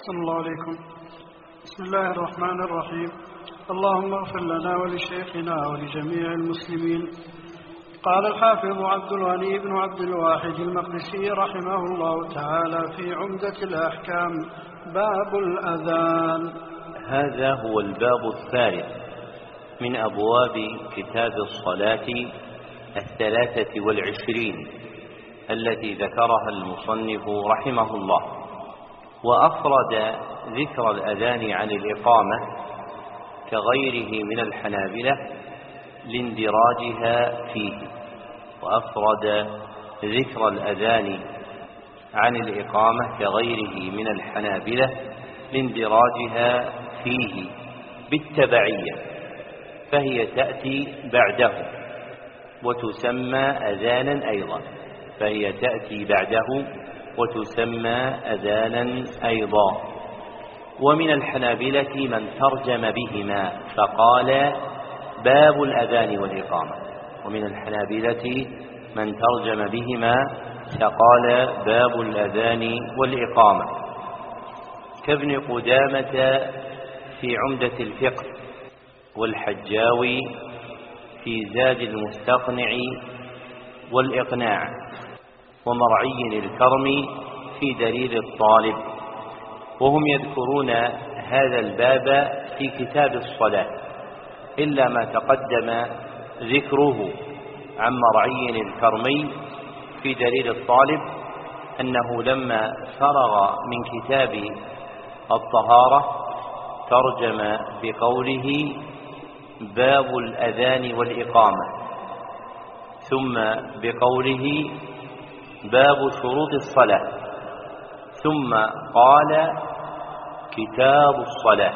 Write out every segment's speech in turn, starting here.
صلى الله عليكم. بسم الله الرحمن الرحيم. اللهم اغفر لنا ولشيخنا ولجميع المسلمين. قال الحافظ عبد الغني بن عبد الواحد المقدسي رحمه الله تعالى في عمدة الأحكام: باب الأذان. هذا هو الباب الثالث من أبواب كتاب الصلاة 23 التي ذكرها المصنف رحمه الله، وأفرد ذكر الأذان عن الإقامة كغيره من الحنابلة لاندراجها فيه، وأفرد ذكر الأذان عن الإقامة كغيره من الحنابلة لاندراجها فيه بالتبعية، فهي تأتي بعده وتسمى أذانا أيضا، فهي تأتي بعده وتسمى أذانا أيضا. ومن الحنابلة من ترجم بهما فقال باب الأذان والإقامة، ومن الحنابلة من ترجم بهما فقال باب الأذان والإقامة، كابن قدامة في عمدة الفقه، والحجاوي في زاد المستقنع والإقناع، ومرعي الكرمي في دليل الطالب، وهم يذكرون هذا الباب في كتاب الصلاة، إلا ما تقدم ذكره عن مرعي الكرمي في دليل الطالب أنه لما فرغ من كتاب الطهارة ترجم بقوله باب الأذان والإقامة، ثم بقوله باب شروط الصلاة، ثم قال كتاب الصلاة،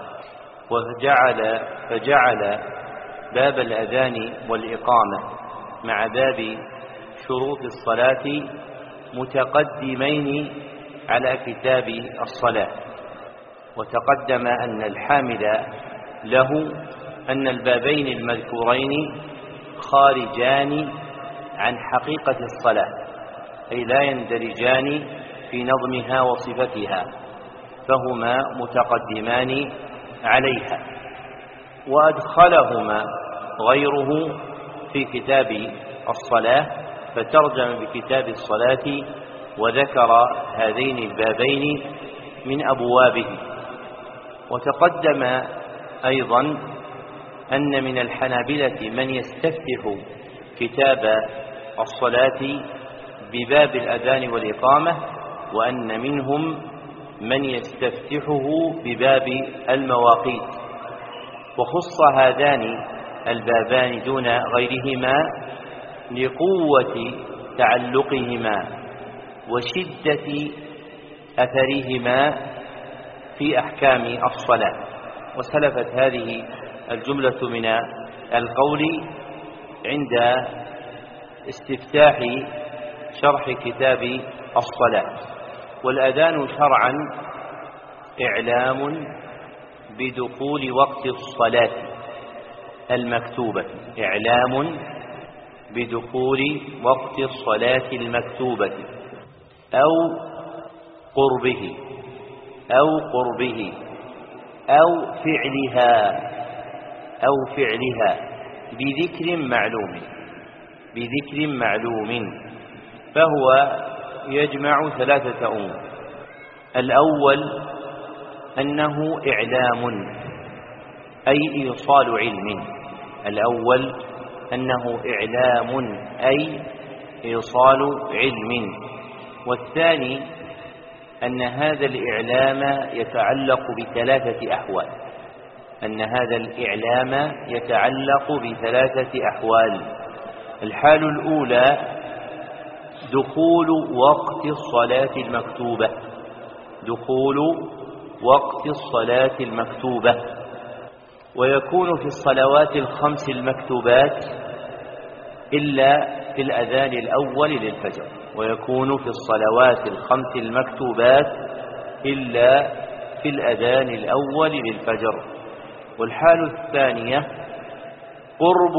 فجعل باب الأذان والإقامة مع باب شروط الصلاة متقدمين على كتاب الصلاة. وتقدم أن الحامل له أن البابين المذكورين خارجان عن حقيقة الصلاة، أي لا يندرجان في نظمها وصفتها، فهما متقدمان عليها. وأدخلهما غيره في كتاب الصلاة فترجم بكتاب الصلاة وذكر هذين البابين من أبوابه. وتقدم أيضا أن من الحنابلة من يستفتح كتاب الصلاة بباب الأذان والإقامة، وأن منهم من يستفتحه بباب المواقيت، وخص هذان البابان دون غيرهما لقوة تعلقهما وشدة أثرهما في أحكام الصلاة. وسلفت هذه الجملة من القول عند استفتاح شرح كتاب الصلاة. والأذان شرعا إعلام بدخول وقت الصلاة المكتوبة، إعلام بدخول وقت الصلاة المكتوبة أو قربه أو فعلها بذكر معلوم، فهو يجمع 3 أمور. الأول أنه إعلام أي إيصال علم، والثاني أن هذا الإعلام يتعلق ب3 أحوال. الحال الأولى دخول وقت الصلاة المكتوبة، ويكون في الصلوات ال5 المكتوبات إلا في الأذان الأول للفجر. والحال الثانية قرب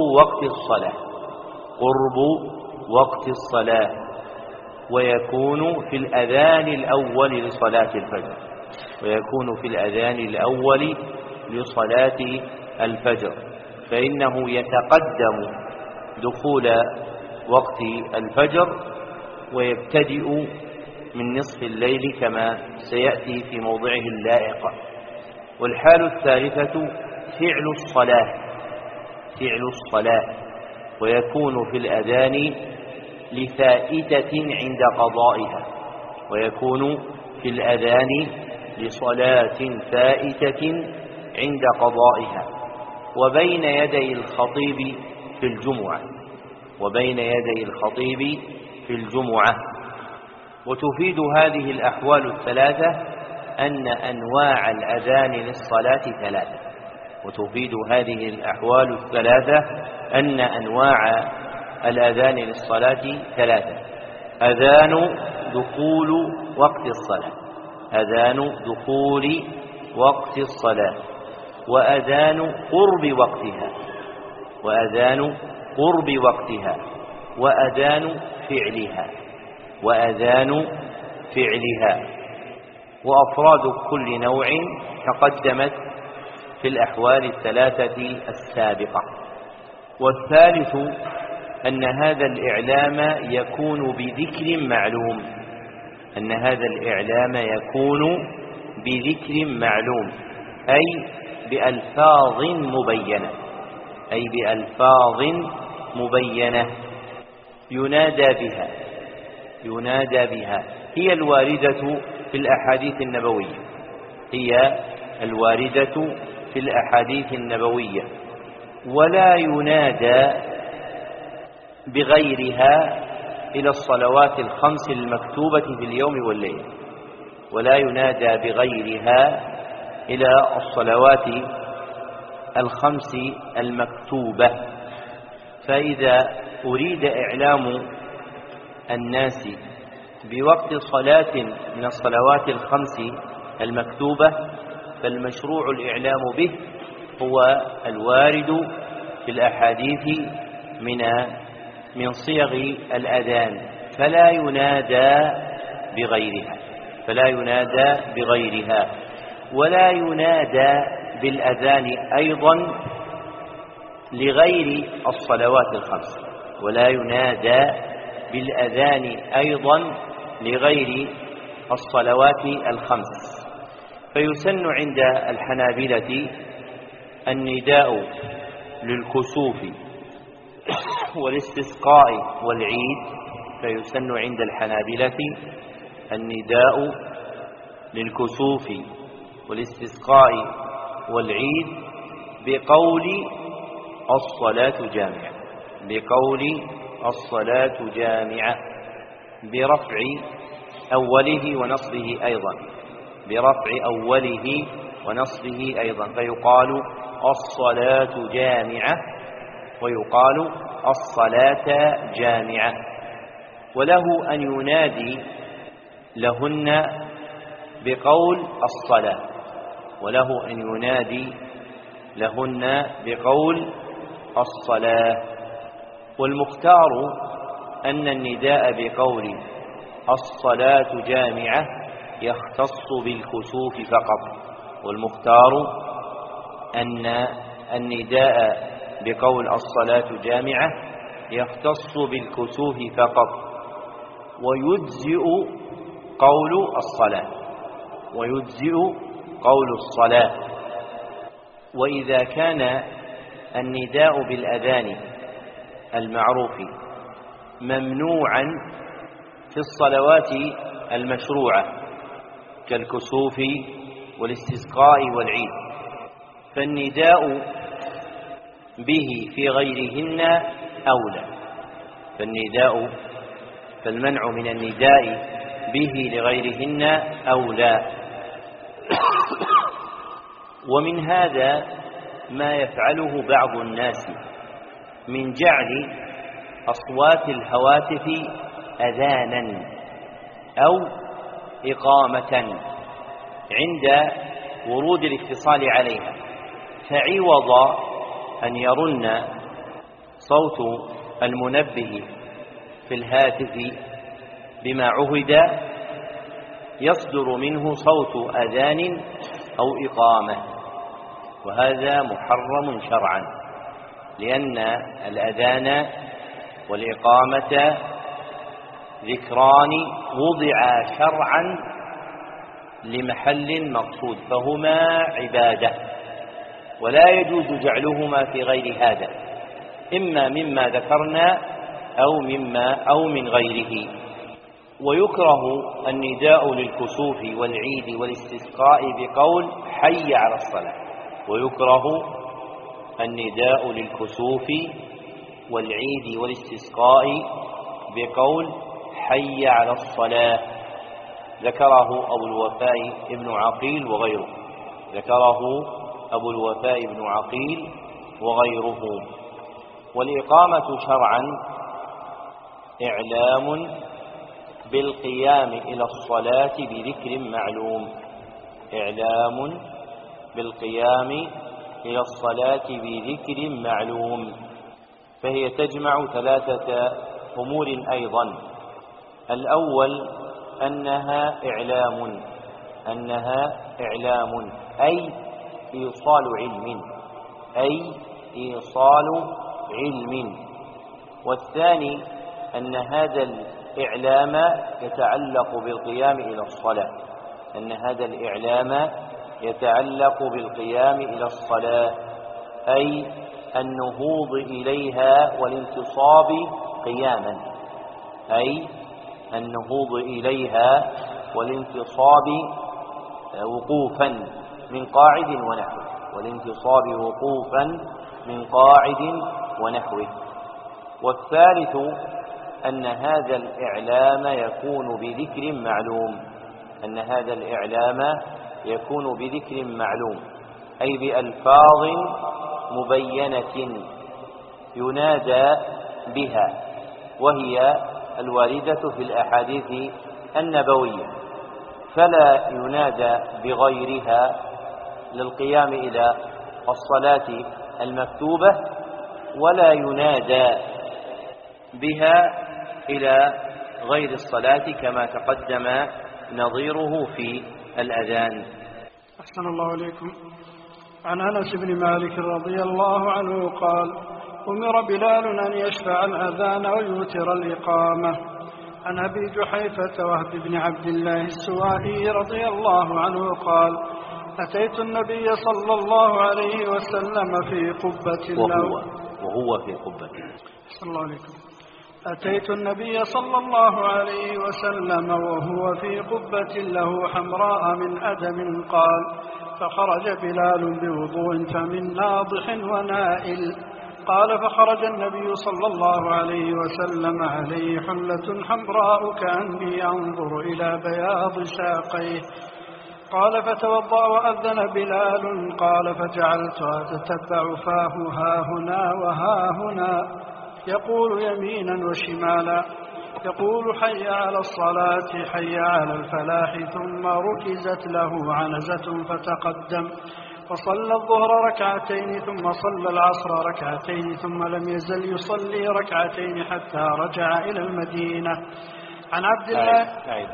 وقت الصلاة، ويكون في الأذان الأول لصلاة الفجر. ويكون في الأذان الأول لصلاة الفجر، فإنه يتقدم دخول وقت الفجر ويبتدئ من نصف الليل كما سيأتي في موضعه اللائق. والحال الثالثة فعل الصلاة ويكون في الأذان لفائتة عند قضائها، ويكون في الأذان لصلاة فائتة عند قضائها، وبين يدي الخطيب في الجمعة. وتفيد هذه الأحوال الثلاثة أن أنواع الأذان للصلاة ثلاثة. أذان دخول وقت الصلاة، وأذان قرب وقتها، وأذان فعلها. وأفراد كل نوع تقدمت في الأحوال الثلاثة السابقة. والثالث أن هذا الإعلام يكون بذكر معلوم، أي بألفاظ مبينة ينادى بها هي الواردة في الأحاديث النبوية، ولا ينادى بغيرها إلى الصلوات الخمس المكتوبة في اليوم والليل، فإذا أريد إعلام الناس بوقت صلاة من الصلوات الخمس المكتوبة فالمشروع الإعلام به هو الوارد في الأحاديث من صيغ الأذان، فلا ينادى بغيرها، ولا ينادى بالأذان أيضا لغير الصلوات الخمس. فيسن عند الحنابلة النداء للكسوف والاستسقاء والعيد بقول الصلاة جامعة برفع أوله ونصبه أيضا، فيقال الصلاة جامعة ويقال الصلاة جامعة. وله أن ينادي لهن بقول الصلاة. والمختار أن النداء بقول الصلاة جامعة يختص بالكسوف فقط، ويجزئ قول الصلاة. وإذا كان النداء بالأذان المعروف ممنوعا في الصلوات المشروعة كالكسوف والاستسقاء والعيد، فالنداء به في غيرهن أولى، فالمنع من النداء به لغيرهن أولى. ومن هذا ما يفعله بعض الناس من جعل أصوات الهواتف أذانا أو إقامة عند ورود الاتصال عليها، فعوض أن يرن صوت المنبه في الهاتف بما عهد يصدر منه صوت أذان أو إقامة، وهذا محرم شرعا، لأن الأذان والإقامة ذكران وضعا شرعا لمحل مقصود، فهما عبادة، ولا يجوز جعلهما في غير هذا، إما مما ذكرنا أو من غيره. ويكره النداء للكسوف والعيد والاستسقاء بقول حي على الصلاة، ويكره النداء للكسوف والعيد والاستسقاء بقول حي على الصلاة، ذكره أبو الوفاء ابن عقيل وغيره، والإقامة شرعا إعلام بالقيام إلى الصلاة بذكر معلوم، فهي تجمع ثلاثة أمور أيضا. الأول أنها إعلام أي إيصال علم، والثاني أن هذا الإعلام يتعلق بالقيام إلى الصلاة، أي النهوض إليها والانتصاب وقوفا من قاعد ونحوه، والثالث أن هذا الإعلام يكون بذكر معلوم، أي بألفاظ مبينة ينادى بها، وهي الواردة في الأحاديث النبوية، فلا ينادى بغيرها للقيام إلى الصلاة المكتوبة، ولا ينادى بها إلى غير الصلاة كما تقدم نظيره في الأذان. أحسن الله إليكم. عن أنس بن مالك رضي الله عنه قال: أمر بلال أن يشفع الأذان ويوتر الإقامة. عن أبي جحيفة وهب بن عبد الله السوائي رضي الله عنه قال: أتيت النبي صلى الله عليه وسلم في قبة وهو في قبة. أحسن الله عليكم. أتيت النبي صلى الله عليه وسلم وهو في قبة له حمراء من أدم، قال: فخرج بلال بوضوء فمن ناضح ونائل، قال: فخرج النبي صلى الله عليه وسلم عليه حلة حمراء كأني أنظر إلى بياض ساقيه، قال: فتوضأ وأذن بلال، قال: فجعلت أتتبع فاه هاهنا وهاهنا، يقول يمينا وشمالا، يقول حي على الصلاة حي على الفلاح، ثم ركزت له عنزة فتقدم فصلى الظهر ركعتين، ثم صلى العصر ركعتين، ثم لم يزل يصلي ركعتين حتى رجع إلى المدينة. عن عبد الله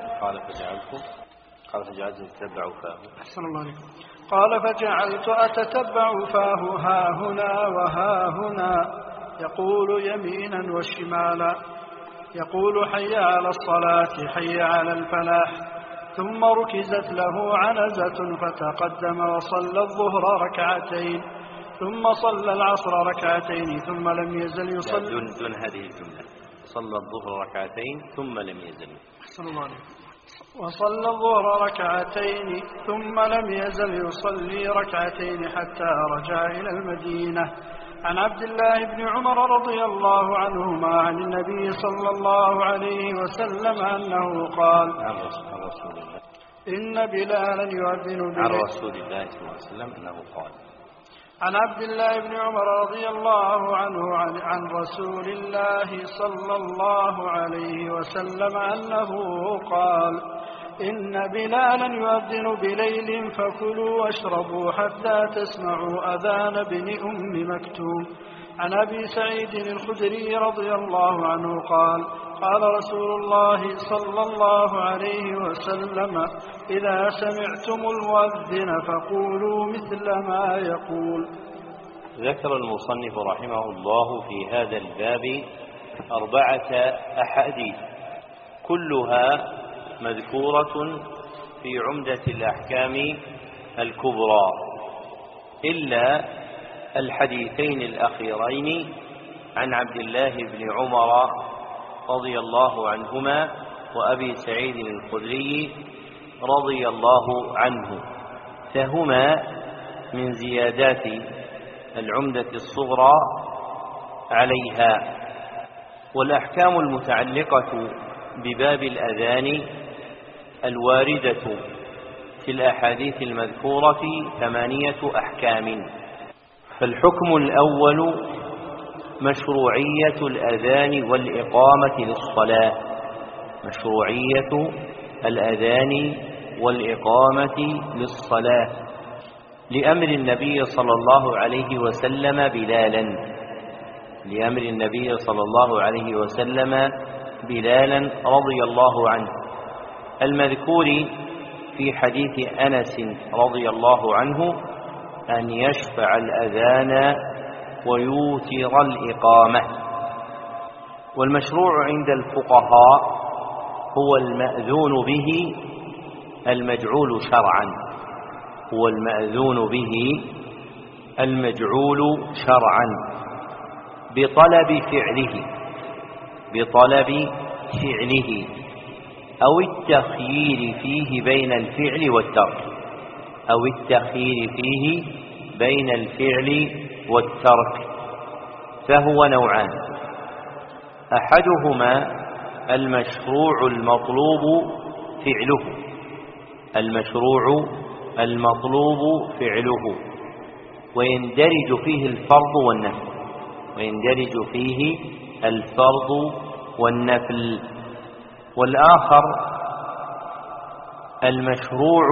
قال فجعلت أتتبع فاه. أحسن الله عليكم. قال: فجعلت أتتبع فاه هاهنا وهاهنا، يقول يمينا وشمالا، يقول حي على الصلاة حي على الفلاح، ثم ركزت له عنزة فتقدم وصلى الظهر ركعتين، ثم صلى العصر ركعتين، ثم لم يزل يصلي. دون هذه الجملة، صلى الظهر ركعتين ثم لم يزل. أحسن الله عليكم. وصلى الظهر ركعتين ثم لم يزل يصلي ركعتين حتى رجع إلى المدينة. عن عبد الله بن عمر رضي الله عنهما عن النبي صلى الله عليه وسلم أنه قال: عن رسول الله إن بلالا يؤذن عن رسول الله صلى الله عليه وسلم أنه قال. عن عبد الله بن عمر رضي الله عنه عن رسول الله صلى الله عليه وسلم أنه قال: إن بلالا يؤذن بليل فكلوا واشربوا حتى تسمعوا أذان ابن أم مكتوم. عن أبي سعيد الخدري رضي الله عنه قال: قال رسول الله صلى الله عليه وسلم: إذا سمعتم المؤذن فقولوا مثل ما يقول. ذكر المصنف رحمه الله في هذا الباب 4 أحاديث كلها مذكورة في عمدة الأحكام الكبرى، إلا الحديثين الأخيرين عن عبد الله بن عمر رضي الله عنهما وأبي سعيد الخدري رضي الله عنه، فهما من زيادات العمدة الصغرى عليها. والأحكام المتعلقة بباب الأذان الواردة في الأحاديث المذكورة 8 أحكام. فالحكم الأول مشروعية الأذان والإقامة للصلاة، مشروعية الأذان والإقامة للصلاة لأمر النبي صلى الله عليه وسلم بلالا، لأمر النبي صلى الله عليه وسلم بلالا رضي الله عنه المذكور في حديث أنس رضي الله عنه أن يشفع الأذان ويوتر الإقامة. والمشروع عند الفقهاء هو المأذون به المجعول شرعا، هو المأذون به المجعول شرعا بطلب فعله، بطلب فعله أو التخيير فيه بين الفعل والترك، أو التخيير فيه بين الفعل والترك. فهو نوعان: أحدهما المشروع المطلوب فعله، المشروع المطلوب فعله ويندرج فيه الفرض والنفل، ويندرج فيه الفرض والنفل. والآخر المشروع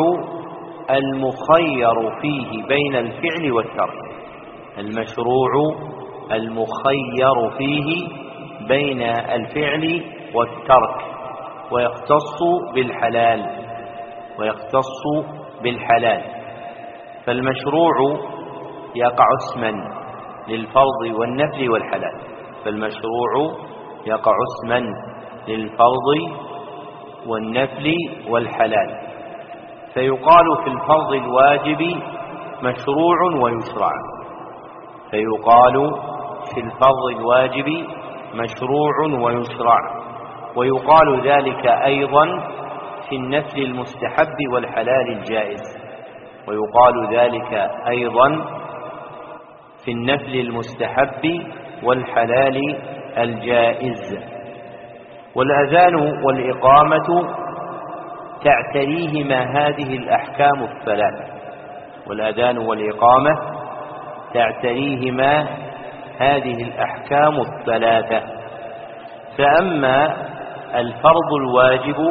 المخير فيه بين الفعل والترك، المشروع المخير فيه بين الفعل والترك ويختص بالحلال، ويختص بالحلال. فالمشروع يقع اسما للفرض والنفل والحلال، فالمشروع يقع اسما للفرض والنفل والحلال. فيقال في الفرض الواجب مشروع ويشرع، فيقال في الفرض الواجب مشروع ويشرع، ويقال ذلك أيضا في النفل المستحب والحلال الجائز، ويقال ذلك أيضا في النفل المستحب والحلال الجائز. والأذان والإقامة تعتريهما هذه الأحكام الثلاث، والأذان والإقامة تعتريهما هذه الأحكام الثلاثة. فأما الفرض الواجب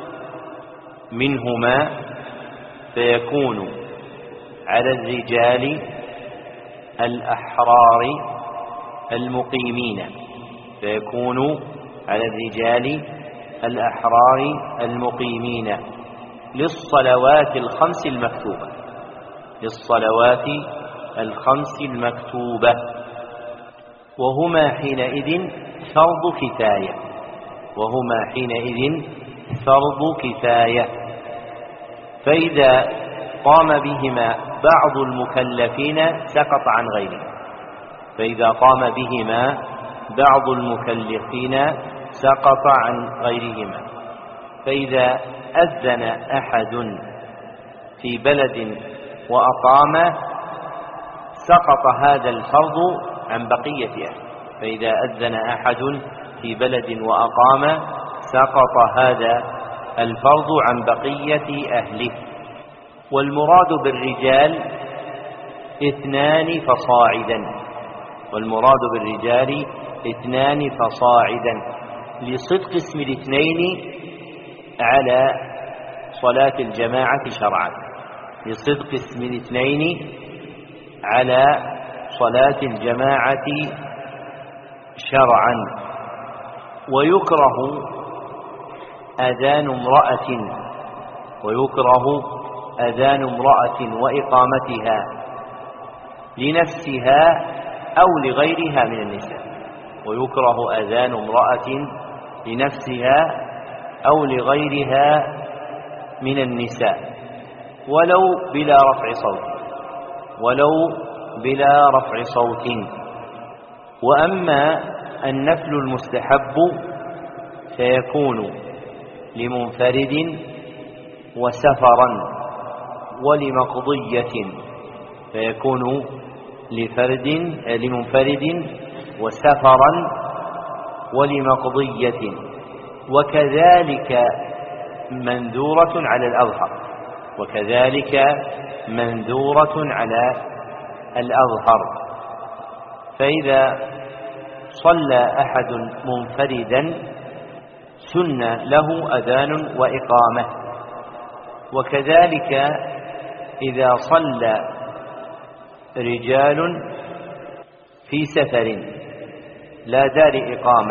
منهما فيكون على الرجال الأحرار المقيمين، فيكون على الرجال الأحرار المقيمين للصلوات الخمس المكتوبة، للصلوات الخمس المكتوبة، وهما حينئذ فرض كفاية، وهما حينئذ فرض كفاية. فإذا قام بهما بعض المكلفين سقط عن غيرهم، فإذا قام بهما بعض المكلفين سقط عن غيرهما. فإذا أذن أحد في بلد وأقام سقط هذا الفرض عن بقية أهله، فإذا أذن أحد في بلد وأقام سقط هذا الفرض عن بقية أهله. والمراد بالرجال 2 فصاعدا، والمراد بالرجال 2 فصاعدا لصدق اسم الاثنين على صلاة الجماعة شرعا، لصدق اسم الاثنين على صلاة الجماعة شرعا. ويكره أذان امرأة وإقامتها لنفسها أو لغيرها من النساء. ويكره أذان امرأة لنفسها أو لغيرها من النساء ولو بلا رفع صوت. وأما النفل المستحب فيكون لمنفرد وسفرا ولمقضية، فيكون لمنفرد وسفرا ولمقضية، وكذلك منذورة على الأظهر. فإذا صلى أحد منفردا سن له أذان وإقامة، وكذلك إذا صلى رجال في سفر لا دار إقامة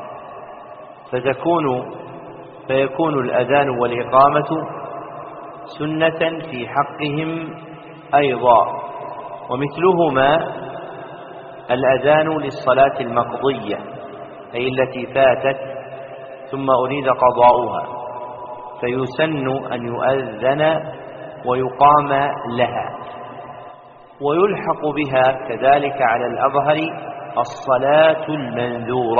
فيكون الأذان والإقامة سنة في حقهم أيضا. ومثلهما الأذان للصلاة المقضية أي التي فاتت ثم أريد قضاؤها، فيسن أن يؤذن ويقام لها. ويلحق بها كذلك على الأظهر الصلاة المنذورة،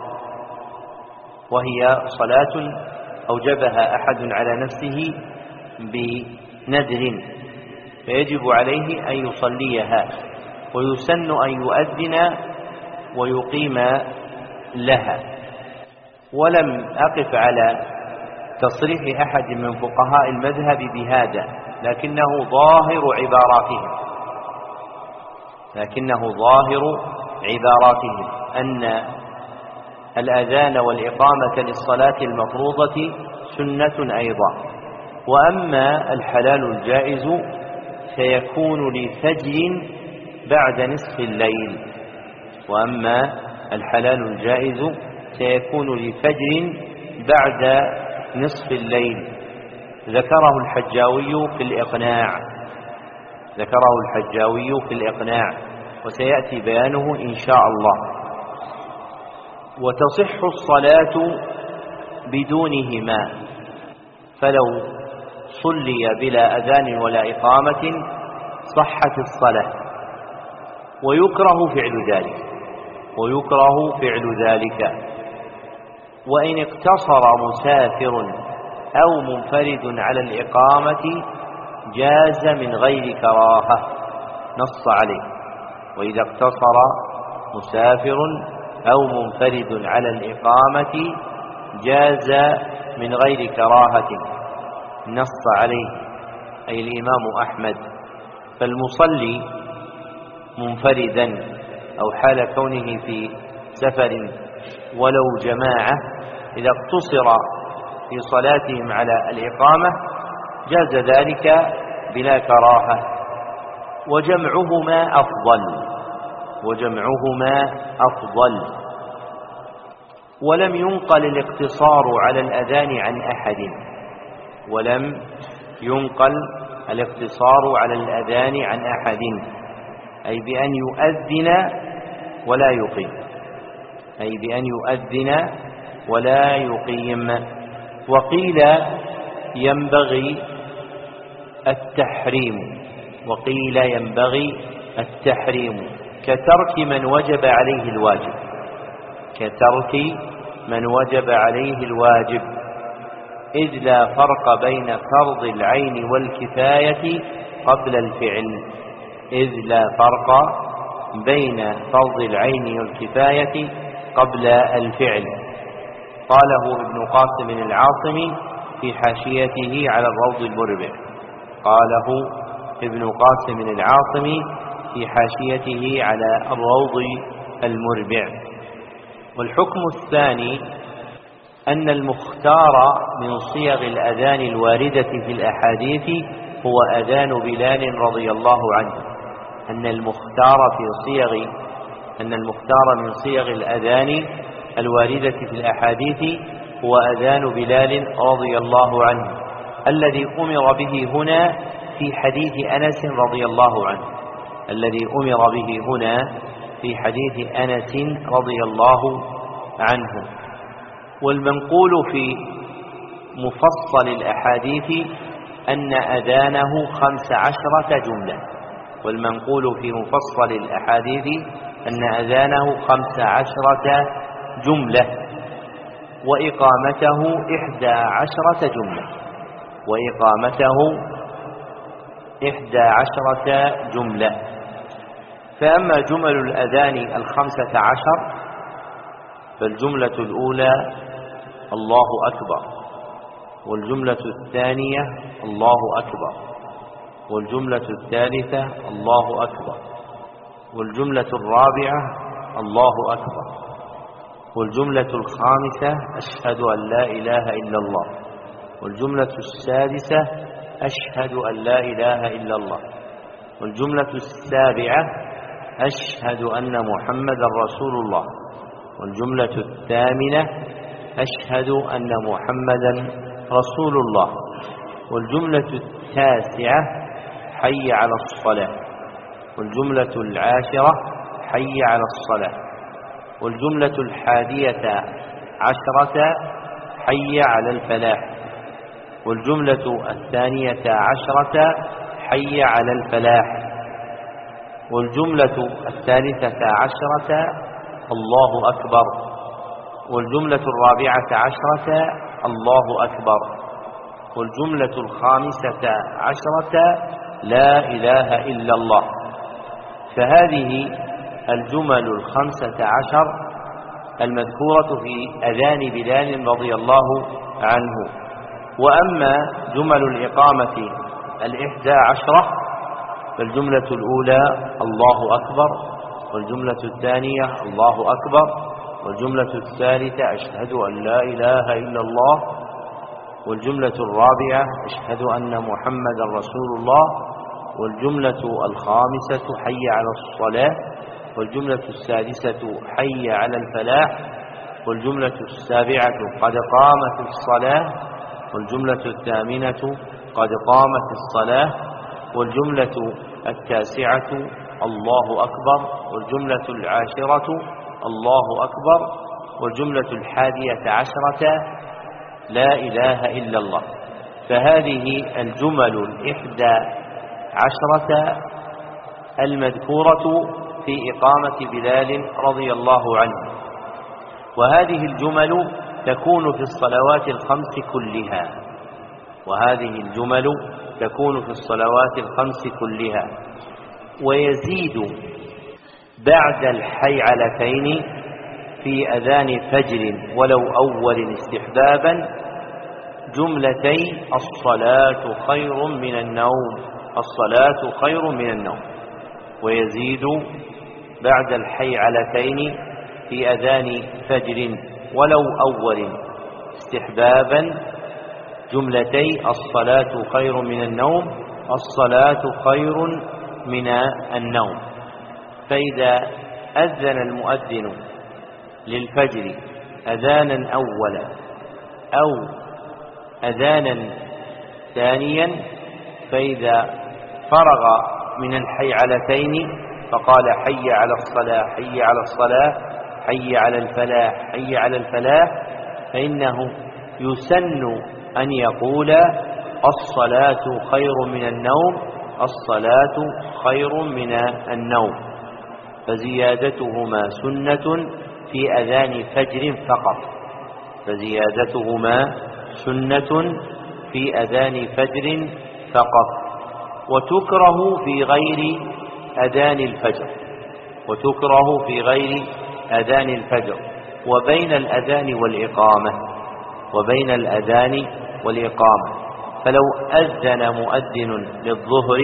وهي صلاة أوجبها أحد على نفسه بنذر فيجب عليه أن يصليها، ويسن أن يؤذن ويقيم لها. ولم أقف على تصريح أحد من فقهاء المذهب بهذا، لكنه ظاهر عباراتهم أن الأذان والإقامة للصلاة المفروضة سنة أيضا. وأما الحلال الجائز فيكون لفجر بعد نصف الليل. ذكره الحجاوي في الإقناع وسيأتي بيانه إن شاء الله. وتصح الصلاة بدونهما، فلو صلي بلا أذان ولا إقامة صحت الصلاة. ويكره فعل ذلك. وإن اقتصر مسافر أو منفرد على الإقامة جاز من غير كراهة، نص عليه. وإذا اقتصر مسافر أو منفرد على الإقامة جاز من غير كراهة، نص عليه أي الإمام أحمد. فالمصلي منفردا أو حال كونه في سفر ولو جماعة إذا اقتصر في صلاتهم على الإقامة جاز ذلك بلا كراهة. وجمعهما أفضل. ولم ينقل الاقتصار على الأذان عن أحد، أي بأن يؤذن ولا يقيم. وقيل ينبغي التحريم كترك من وجب عليه الواجب، إذ لا فرق بين فرض العين والكفاية قبل الفعل. قاله ابن قاسم العاصمي في حاشيته على الروض المربع. والحكم الثاني أن المختار من صيغ الأذان الواردة في الأحاديث هو أذان بلال رضي الله عنه. أن المختار من صيغ الأذان الواردة في الأحاديث هو أذان بلال رضي الله عنه الذي أمر به هنا في حديث أنس رضي الله عنه، الذي أمر به هنا في حديث أنس رضي الله عنه. والمنقول في مفصل الأحاديث أن أذانه 15 جملة، والمنقول في مفصل الأحاديث أن أذانه 15 جملة، وإقامته 11 جملة، وإقامته 11 جملة. فأما جمل الأذان 15 فالجملة الأولى الله أكبر، والجملة الثانية الله أكبر، والجملة الثالثة الله أكبر، والجملة الرابعة الله أكبر، والجملة الخامسة أشهد أن لا إله إلا الله، والجملة السادسة أشهد أن لا إله إلا الله، والجملة السابعة أشهد أن محمدا رسول الله، والجملة الثامنة أشهد أن محمدا رسول الله، والجملة التاسعة حي على الصلاة، والجملة العاشرة حي على الصلاة، والجملة 11 حي على الفلاح، والجملة 12 حي على الفلاح، والجملة 13 الله أكبر، والجملة 14 الله أكبر، والجملة 15 لا إله إلا الله. فهذه الجمل 15 المذكورة في أذان بلال رضي الله عنه. وأما جمل الإقامة 11 فالجملة الأولى الله أكبر، والجملة الثانية الله أكبر، والجملة الثالثة أشهد أن لا إله إلا الله، والجملة الرابعة أشهد أن محمدا رسول الله، والجملة الخامسة حي على الصلاة، والجملة السادسة حي على الفلاح، والجملة السابعة قد قامت الصلاة، والجملة الثامنة قد قامت الصلاة، والجملة التاسعة الله أكبر، والجملة العاشرة الله أكبر، والجملة 11 لا إله إلا الله. فهذه الجمل 11 المذكورة في إقامة بلال رضي الله عنه. وهذه الجمل تكون في الصلوات الخمس كلها، وهذه الجمل تكون في الصلوات الخمس كلها. ويزيد بعد الحيعلتين في أذان فجر ولو أول استحبابا جملتي الصلاة خير من النوم، الصلاة خير من النوم. ويزيد بعد الحيعلتين في أذان فجر ولو أول استحبابا جملتي الصلاة خير من النوم، الصلاة خير من النوم. فإذا أذن المؤذن للفجر أذانا أولا أو أذانا ثانيا، فإذا فرغ من الحيعلتين فقال حي على الصلاة حي على الصلاة حي على الفلاح حي على الفلاح، فإنه يسن أن يقول الصلاة خير من النوم، الصلاة خير من النوم. فزيادتهما سنة في أذان فجر فقط، فزيادتهما سنة في أذان فجر فقط. وتكره في غير أذان الفجر، وتكره في غير أذان الفجر، وبين الأذان والإقامة، وبين الأذان والإقامة. فلو أذن مؤذن للظهر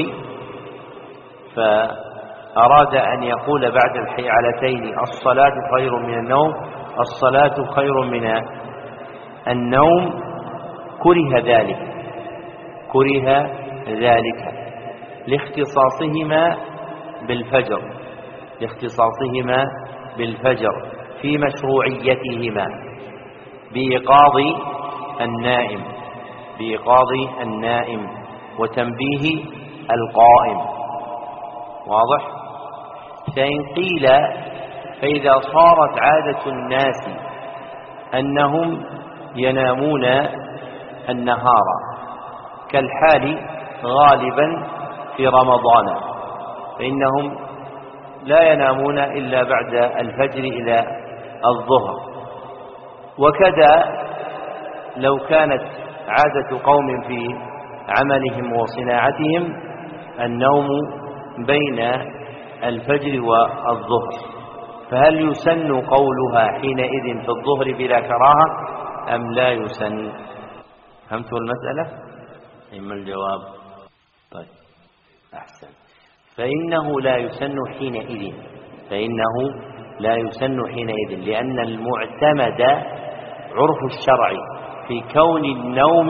فأراد أن يقول بعد الحيعلتين الصلاة خير من النوم، الصلاة خير من النوم، كره ذلك، كره ذلك لاختصاصهما بالفجر، لاختصاصهما بالفجر. في مشروعيتهما بإيقاظ النائم وتنبيه القائم. واضح؟ فإن قيل فإذا صارت عادة الناس أنهم ينامون النهار كالحال غالبا في رمضان، فإنهم لا ينامون إلا بعد الفجر إلى الظهر. وكذا لو كانت عادة قوم في عملهم وصناعتهم النوم بين الفجر والظهر، فهل يسن قولها حينئذ في الظهر بلا كراهة أم لا يسن؟ فهمتوا المسألة؟ إما الجواب. طيب أحسن. فإنه لا يسن حينئذ لأن المعتمد عرف الشرع في كون النوم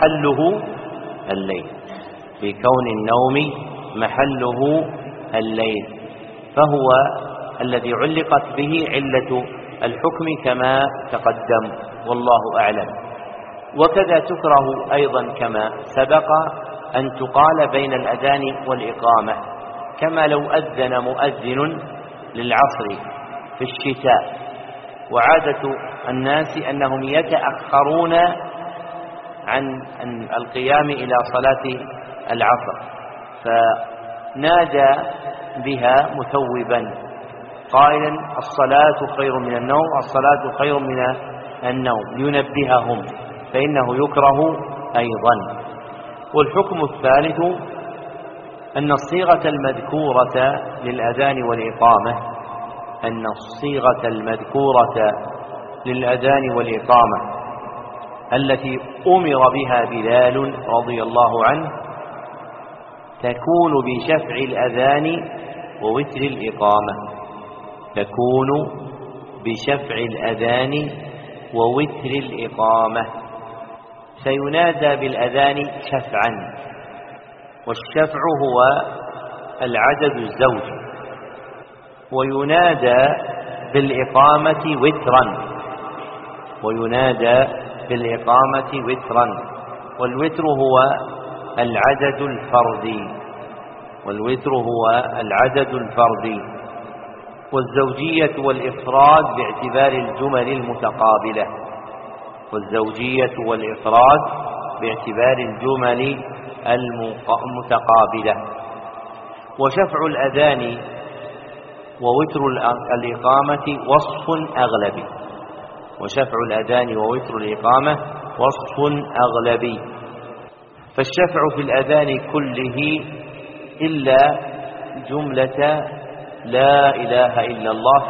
محله الليل، فهو الذي علقت به علة الحكم كما تقدم، والله أعلم. وكذا تكره أيضا كما سبق أن تقال بين الأذان والإقامة، كما لو أذن مؤذن للعصر في الشتاء، وعادة الناس أنهم يتأخرون عن القيام إلى صلاة العصر، فنادى بها مثوبا قائلا الصلاة خير من النوم لينبههم، فإنه يكره أيضا. والحكم الثالث أن الصيغة المذكورة للأذان والإقامة التي أمر بها بلال رضي الله عنه تكون بشفع الأذان ووتر الإقامة. فينادى بالأذان شفعا، والشفع هو العدد الزوجي، وينادى بالإقامة وترا، والوتر هو العدد الفردي، والزوجية والإفراد باعتبار الجمل المتقابلة. وشفع الأذان ووتر الإقامة وصف أغلبي، فالشفع في الأذان كله إلا جملة لا إله إلا الله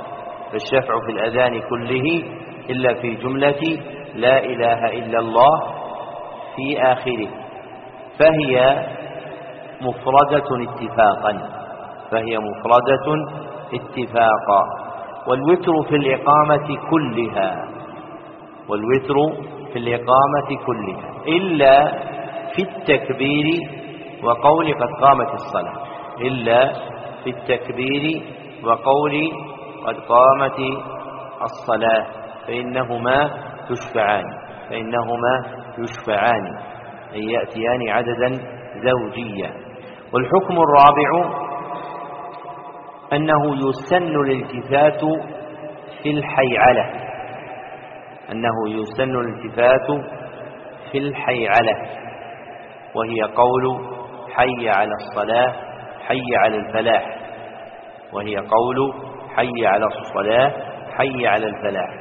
في آخره، فهي مفردة اتفاقا. والوتر في الإقامة كلها إلا في التكبير وقول قد قامت الصلاة، فإنهما يشفعان أي يأتيان عددا زوجيا. والحكم الرابع أنه يسن الالتفات في الحيعلة، وهي قول حي على الصلاة حي على الفلاح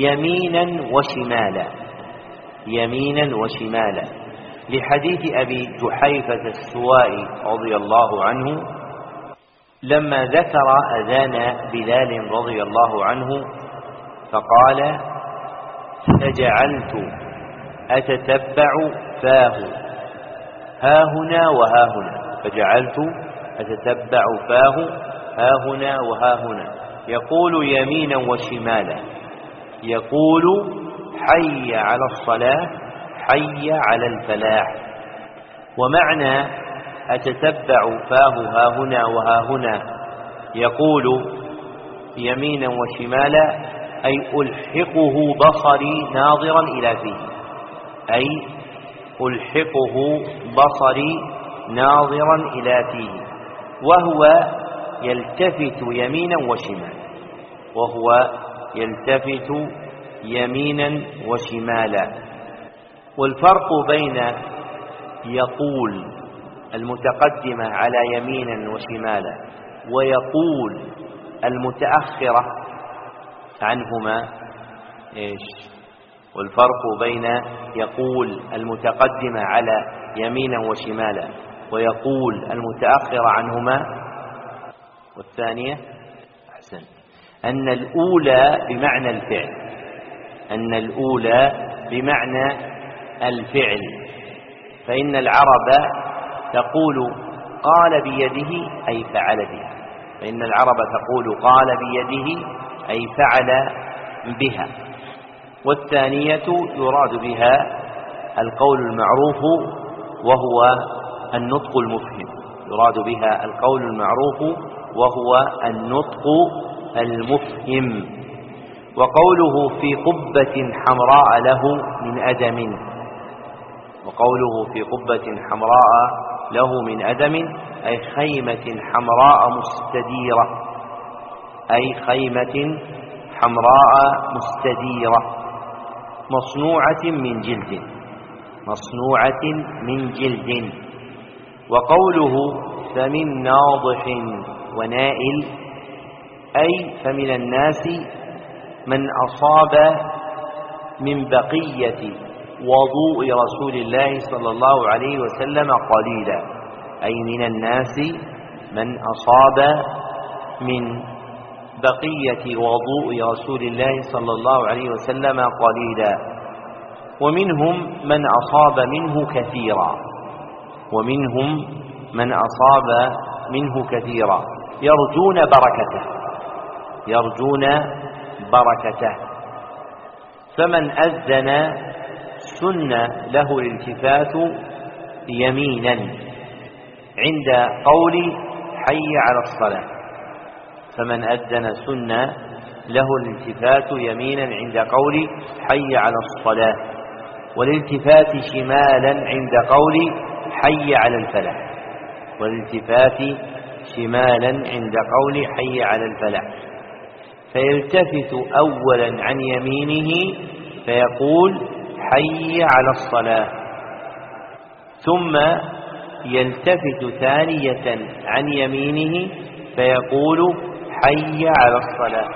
يمينا وشمالا، لحديث أبي جحيفة السوائي رضي الله عنه لما ذكر أذان بلال رضي الله عنه فقال فجعلت أتتبع فاه ها هنا وها هنا، يقول يمينا وشمالا، يقول حي على الصلاة حي على الفلاح. ومعنى أتتبع فاه ها هنا وها هنا يقول يمينا وشمالا أي ألحقه بصري ناظرا إلى فيه، أي ألحقه بصري ناظرا إلى فيه، وهو يلتفت يمينا وشمالا، وهو يلتفت يمينا وشمالا. والفرق بين يقول المتقدمة على يمينا وشمالا ويقول المتأخرة عنهما إيش؟ والفرق بين يقول المتقدمة على يمينا وشمالا ويقول المتأخرة عنهما والثانية أحسن أن الأولى بمعنى الفعل، أن الأولى بمعنى الفعل، فإن العرب تقول قال بيده أي فعل بها، فإن العرب تقول قال بيده أي فعل بها. والثانية يراد بها القول المعروف وهو النطق المفهم، يراد بها القول المعروف وهو النطق المفهم. وقوله في قبة حمراء له من أدم، وقوله في قبة حمراء له من أدم أي خيمة حمراء مستديرة، أي خيمة حمراء مستديرة مصنوعة من جلد، مصنوعة من جلد. وقوله فمن ناضح ونائل أي فمن الناس من أصاب من بقية وضوء رسول الله صلى الله عليه وسلم قليلا، أي من الناس من أصاب من بقية وضوء رسول الله صلى الله عليه وسلم قليلا. ومنهم من أصاب منه كثيرا، ومنهم من أصاب منه كثيرا يرجون بركته، يرجون بركته. فمن أذن سن له الالتفات يمينا عند قول حي على الصلاة، فمن أذن سن له الالتفات يمينا عند قول حي على الصلاة، والالتفات شمالا عند قول حي على الفلاح، والالتفات شمالا عند قول حي على الفلاح. فيلتفت أولا عن يمينه فيقول حي على الصلاة، ثم يلتفت ثانية عن يمينه فيقول حي على الصلاة،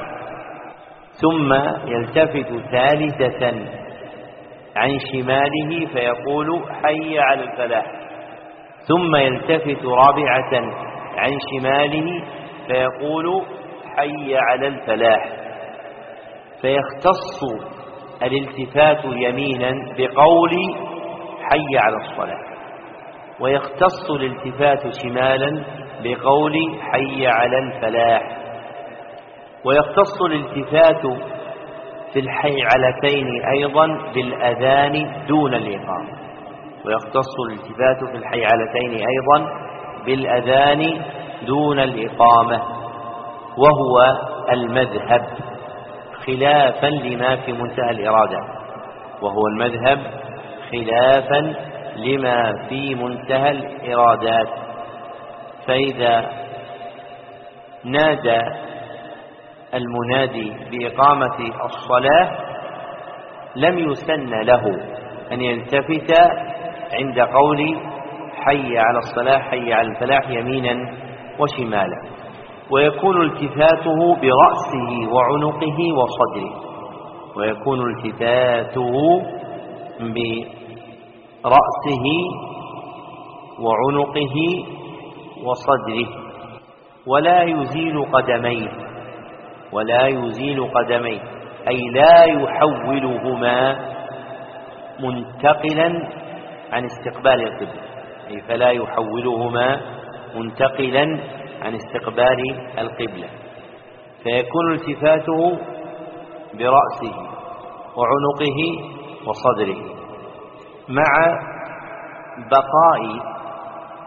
ثم يلتفت ثالثة عن شماله فيقول حي على الفلاح، ثم يلتفت رابعة عن شماله فيقول حي على الفلاح. فيختص الالتفات يمينا بقول حي على الصلاة، ويختص الالتفات شمالا بقول حي على الفلاح. ويختص الالتفات في الحيعلتين أيضا بالأذان دون الإقامة، ويختص الالتفات في الحيعلتين أيضا بالأذان دون الإقامة، وهو المذهب خلافا لما في منتهى الإرادة، وهو المذهب خلافا لما في منتهى الإرادات. فإذا نادى المنادي بإقامة الصلاة لم يسن له أن يلتفت عند قول حي على الصلاة حي على الفلاح يمينا وشمالا، ويكون التفاته برأسه وعنقه وصدره، ويكون التفاته برأسه وعنقه وصدره، ولا يزيل قدميه، ولا يزيل قدميه أي لا يحولهما منتقلا عن استقبال القبلة، أي فلا يحولهما منتقلا عن استقبال القبلة. فيكون التفاته برأسه وعنقه وصدره مع بقاء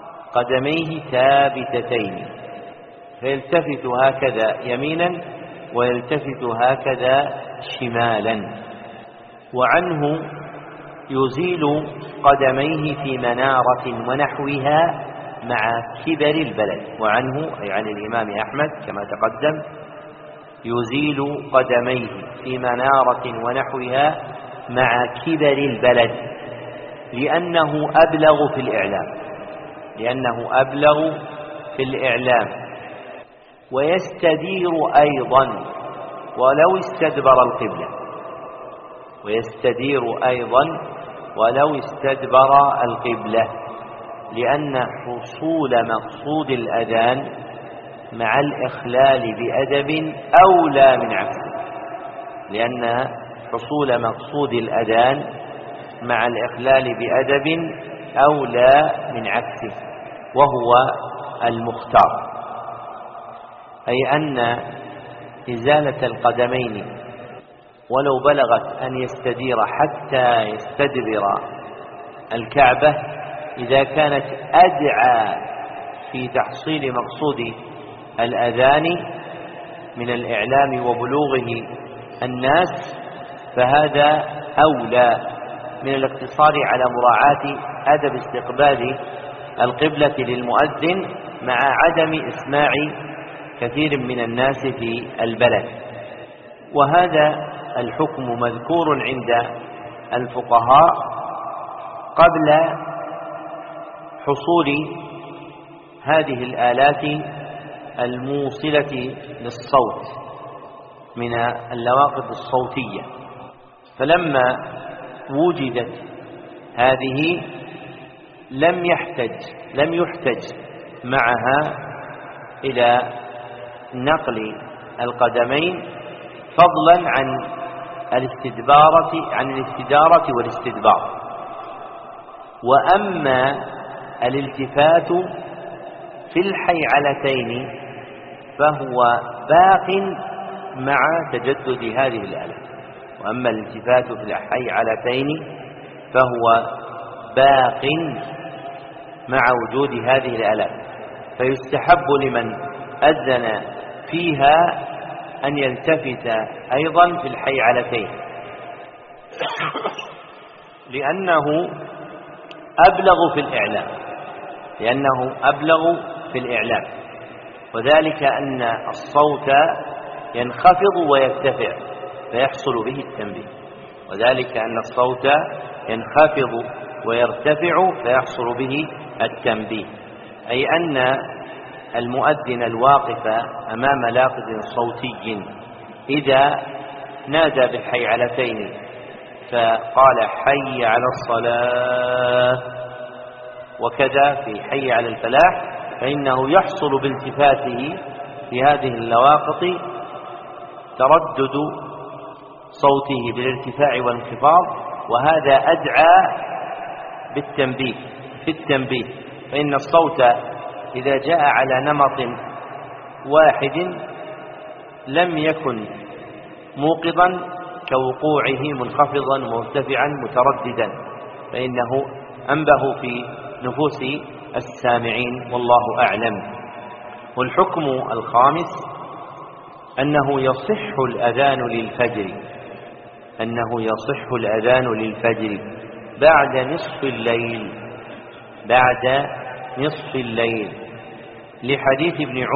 قدميه ثابتتين، فيلتفت هكذا يمينا ويلتفت هكذا شمالا. وعنه يزيل قدميه في منارة ونحوها مع كبر البلد. وعنه أي عن الإمام أحمد كما تقدم يزيل قدميه في منارة ونحوها مع كبر البلد لأنه أبلغ في الإعلام ويستدير أيضا ولو استدبر القبلة لأن حصول مقصود الأذان مع الإخلال بأدب أولى من عكسه وهو المختار. أي أن إزالة القدمين ولو بلغت أن يستدير حتى يستدبر الكعبة إذا كانت أدعى في تحصيل مقصود الأذان من الإعلام وبلوغه الناس فهذا أولى من الاقتصار على مراعاة أدب استقبال القبلة للمؤذن مع عدم إسماع كثير من الناس في البلد. وهذا الحكم مذكور عند الفقهاء قبل حصول هذه الآلات الموصلة للصوت من اللواقط الصوتية، فلما وجدت هذه لم يحتج معها إلى نقل القدمين فضلا عن الاستدارة والاستدبار. وأما الالتفات في الحيعلتين فهو باق مع تجدد هذه الآلات، مع وجود هذه الآلات، فيستحب لمن أذن فيها أن يلتفت أيضا في الحيعلتين لأنه أبلغ في الإعلام، وذلك أن الصوت ينخفض ويرتفع فيحصل به التنبيه. أي أن المؤذن الواقف أمام لاقط صوتي إذا نادى بالحيعلتين فقال حي على الصلاة وكذا في حي على الفلاح، فإنه يحصل بالتفاته في هذه اللواقط تردد صوته بالارتفاع والانخفاض، وهذا أدعى بالتنبيه فإن الصوت إذا جاء على نمط واحد لم يكن موقظا كوقوعه منخفضا مرتفعا مترددا، فإنه أنبه في نفوس السامعين والله أعلم. والحكم الخامس أنه يصح الأذان للفجر بعد نصف الليل لحديث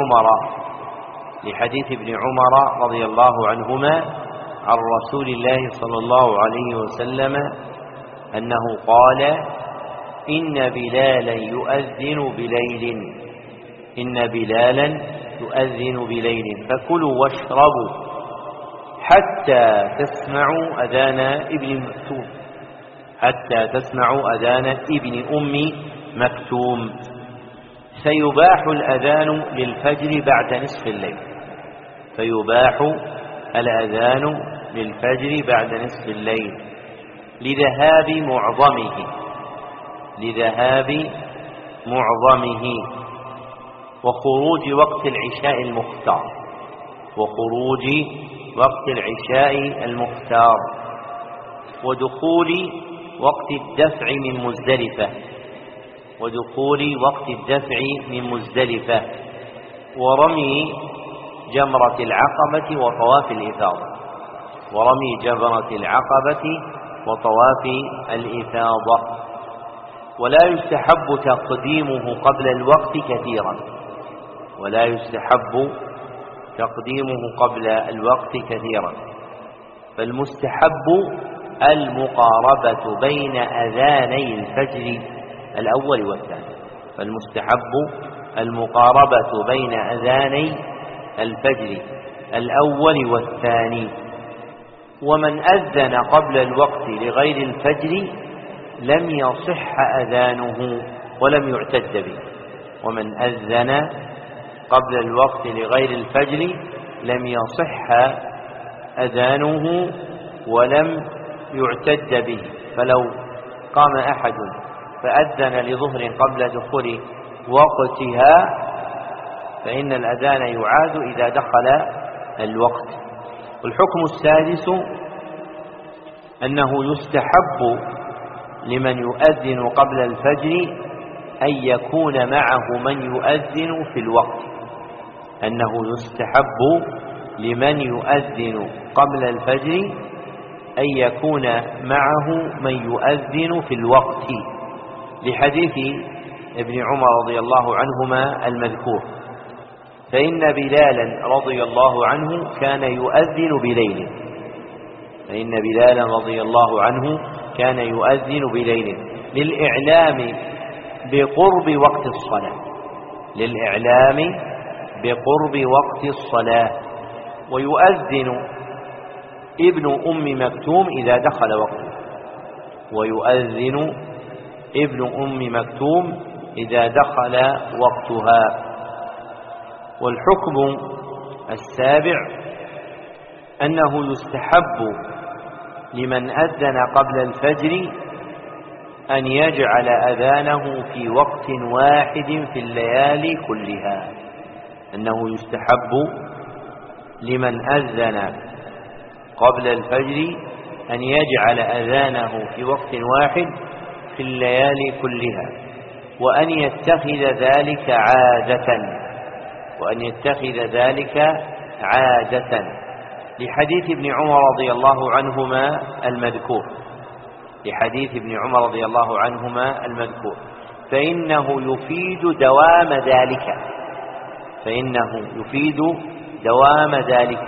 ابن عمر رضي الله عنهما عن رسول الله صلى الله عليه وسلم أنه قال إن بلالا يؤذن بليل فكلوا واشربوا حتى تسمعوا أذان ابن أم مكتوم. فيباح الأذان للفجر بعد نصف الليل لذهاب معظمه وخروج وقت العشاء المختار ودخول وقت الدفع من مزدلفة ورمي جمرة العقبة وطواف الإفاضة، ورمي جمرة العقبة وطواف الإفاضة. ولا يستحب تقديمه قبل الوقت كثيرا، ولا يستحب تقديمه قبل الوقت كثيرا، فالمستحب المقاربة بين أذاني الفجر الأول والثاني، فالمستحب المقاربة بين أذاني الفجر الأول والثاني. ومن أذن قبل الوقت لغير الفجر لم يصح أذانه ولم يعتد به، ومن أذن قبل الوقت لغير الفجر لم يصح أذانه ولم يعتد به. فلو قام أحد فأذن لظهر قبل دخول وقتها فإن الأذان يعاد إذا دخل الوقت. والحكم السادس أنه يستحب لمن يؤذن قبل الفجر أن يكون معه من يؤذن في الوقت، أنه يستحب لمن يؤذن قبل الفجر أن يكون معه من يؤذن في الوقت، لحديث ابن عمر رضي الله عنهما المذكور: فإن بلالا رضي الله عنه كان يؤذن بليل، فإن بلالا رضي الله عنه كان يؤذن بليل للإعلام بقرب وقت الصلاة، للإعلام بقرب وقت الصلاة. ويؤذن ابن أم مكتوم إذا دخل وقته، ويؤذن ابن أم مكتوم إذا دخل وقتها. والحكم السابع أنه يستحب لمن أذن قبل الفجر أن يجعل أذانه في وقت واحد في الليالي كلها، أنه يستحب لمن أذن قبل الفجر أن يجعل أذانه في وقت واحد في الليالي كلها، وأن يتخذ ذلك عادة، وأن يتخذ ذلك عادة، لحديث ابن عمر رضي الله عنهما المذكور، لحديث ابن عمر رضي الله عنهما المذكور: فإنه يفيد دوام ذلك، فإنه يفيد دوام ذلك،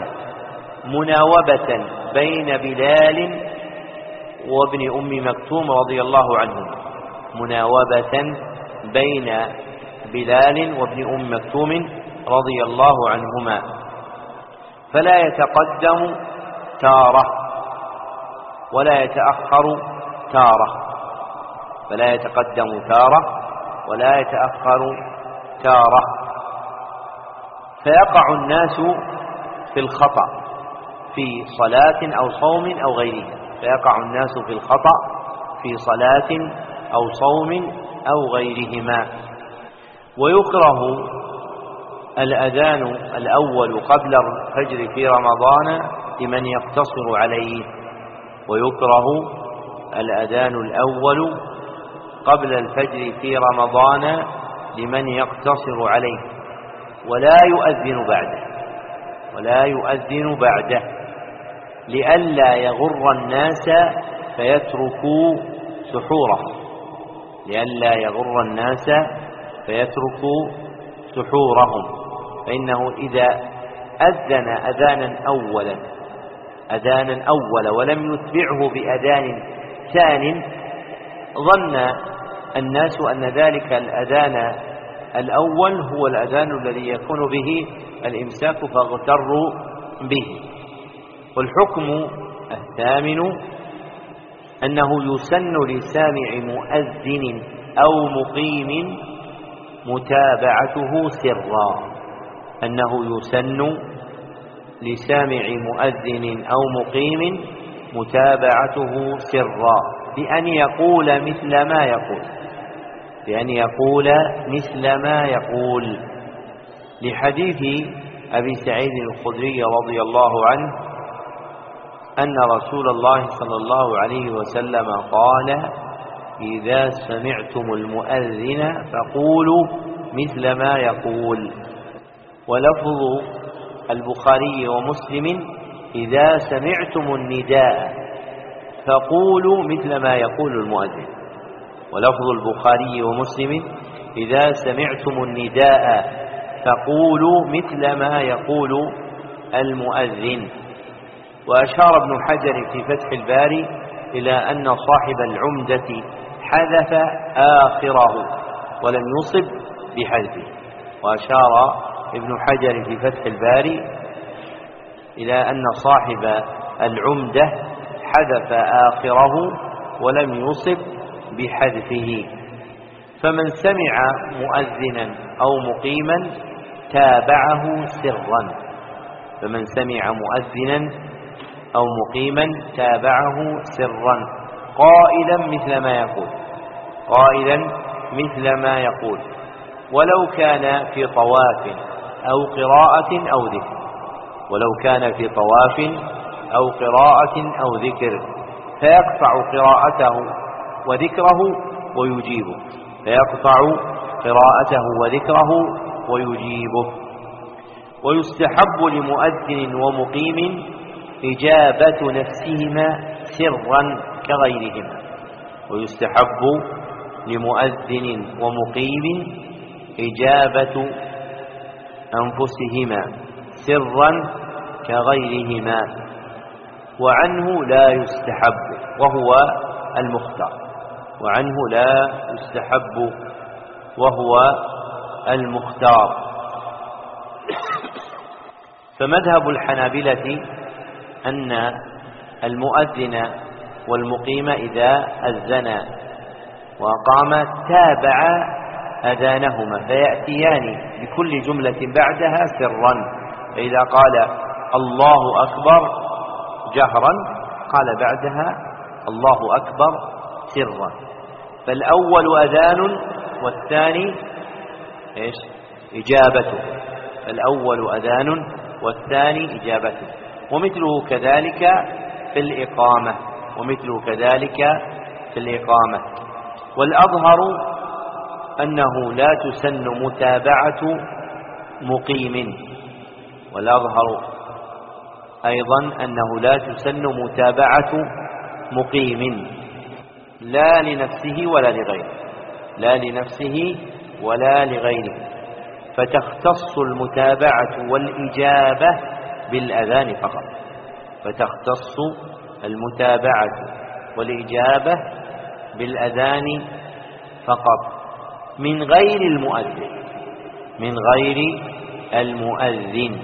مناوبة بين بلال وابن أم مكتوم رضي الله عنهما، مناوبة بين بلال وابن أم مكتوم رضي الله عنهما، فلا يتقدم تارة ولا يتأخر تارة، فلا يتقدم تارة ولا يتأخر تارة، فيقع الناس في الخطأ في صلاة أو صوم أو غيرها، فيقع الناس في الخطأ في صلاة أو صوم أو غيرهما. ويكره الأذان الأول قبل الفجر في رمضان لمن يقتصر عليه، ويكره الأذان الأول قبل الفجر في رمضان لمن يقتصر عليه، ولا يؤذن بعده، ولا يؤذن بعده لئلا يغر الناس فيتركوا سحوره، لئلا يغر الناس فيتركوا سحورهم، فإنه إذا أذن أذانا أولا ولم يتبعه بأذان ثان ظن الناس أن ذلك الأذان الأول هو الأذان الذي يكون به الإمساك فاغتروا به. والحكم الثامن أنه يسن لسامع مؤذن أو مقيم متابعته سرا، أنه يسن لسامع مؤذن أو مقيم متابعته سرا بأن يقول مثل ما يقول، بأن يقول مثل ما يقول، لحديث أبي سعيد الخدري رضي الله عنه أن رسول الله صلى الله عليه وسلم قال: إذا سمعتم المؤذن فقولوا مثل ما يقول. ولفظ البخاري ومسلم إذا سمعتم النداء فقولوا مثل ما يقول المؤذن. ولفظ البخاري ومسلم إذا سمعتم النداء فقولوا مثل ما يقول المؤذن. وأشار ابن حجر في فتح الباري إلى أن صاحب العمدة حذف آخره ولم يصب بحذفه. وأشار ابن حجر في فتح الباري إلى أن صاحب العمدة حذف آخره ولم يصب بحذفه. فمن سمع مؤذنا أو مقيما تابعه سرا، فمن سمع مؤذنا أو مقيما تابعه سرا قائلا مثل ما يقول، قائلا مثل ما يقول، ولو كان في طواف أو قراءة أو ذكر، ولو كان في طواف أو قراءة أو ذكر، فيقطع قراءته وذكره ويجيبه، فيقطع قراءته وذكره ويجيبه. ويستحب لمؤذن ومقيم إجابة نفسهما سرا كغيرهما. ويستحب لمؤذن ومقيم إجابة أنفسهما سرا كغيرهما. وعنه لا يستحب وهو المختار، وعنه لا يستحب وهو المختار. فمذهب الحنابلة أن المؤذن والمقيم إذا أذنا وأقام تابع أذانهما، فيأتيان بكل جملة بعدها سرا. فإذا قال الله أكبر جهرا قال بعدها الله أكبر سرا. فالأول أذان والثاني إيش؟ إجابته. الأول أذان والثاني إجابته. ومثله كذلك في الإقامة، ومثله كذلك في الإقامة. والأظهر أنه لا تسن متابعة مقيم، والأظهر أيضا أنه لا تسن متابعة مقيم لا لنفسه ولا لغيره، لا لنفسه ولا لغيره، فتختص المتابعة والإجابة بالأذان فقط، فتختص المتابعة والإجابة بالأذان فقط من غير المؤذن، من غير المؤذن.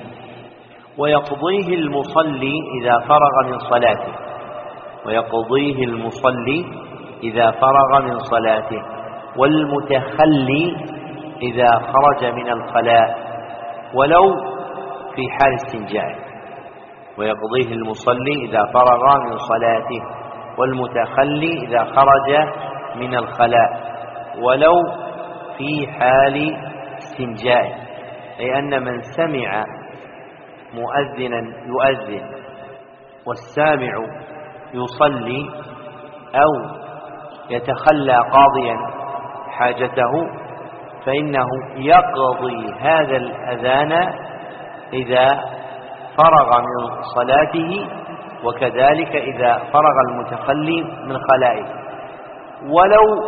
ويقضيه المصلي إذا فرغ من صلاته، ويقضيه المصلي إذا فرغ من صلاته، والمتخلي إذا خرج من الخلاء ولو في حال استنجاء. ويقضيه المصلي إذا فرغ من صلاته، والمتخلي إذا خرج من الخلاء ولو في حال استنجاء. أي أن من سمع مؤذنا يؤذن والسامع يصلي أو يتخلى قاضيا حاجته فإنه يقضي هذا الأذان إذا فرغ من صلاته، وكذلك إذا فرغ المتخلي من خلائه، ولو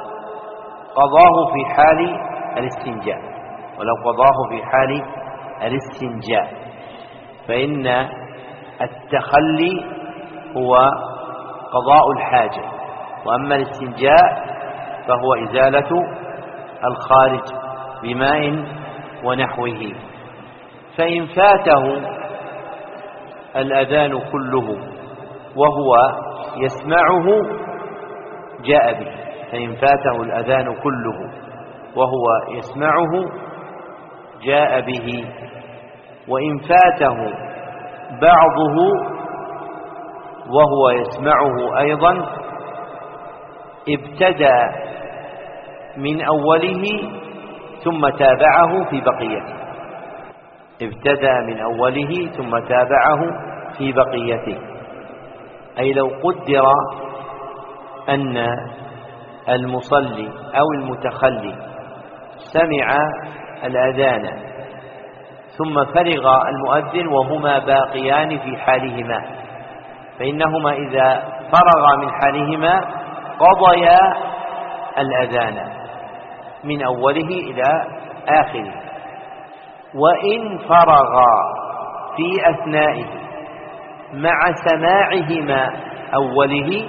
قضاه في حال الاستنجاء، ولو قضاه في حال الاستنجاء. فإن التخلي هو قضاء الحاجة، وأما الاستنجاء فهو إزالة الخارج بماء ونحوه. فإن فاته الأذان كله وهو يسمعه جاء به، فإن فاته الأذان كله وهو يسمعه جاء به. وإن فاته بعضه وهو يسمعه أيضا ابتدأ من أوله ثم تابعه في بقيته، ابتدأ من أوله ثم تابعه في بقيته. أي لو قدر أن المصلي أو المتخلي سمع الأذان ثم فرغ المؤذن وهما باقيان في حالهما، فإنهما إذا فرغا من حالهما قضيا الأذان من أوله إلى آخره. وإن فرغا في أثنائه مع سماعهما أوله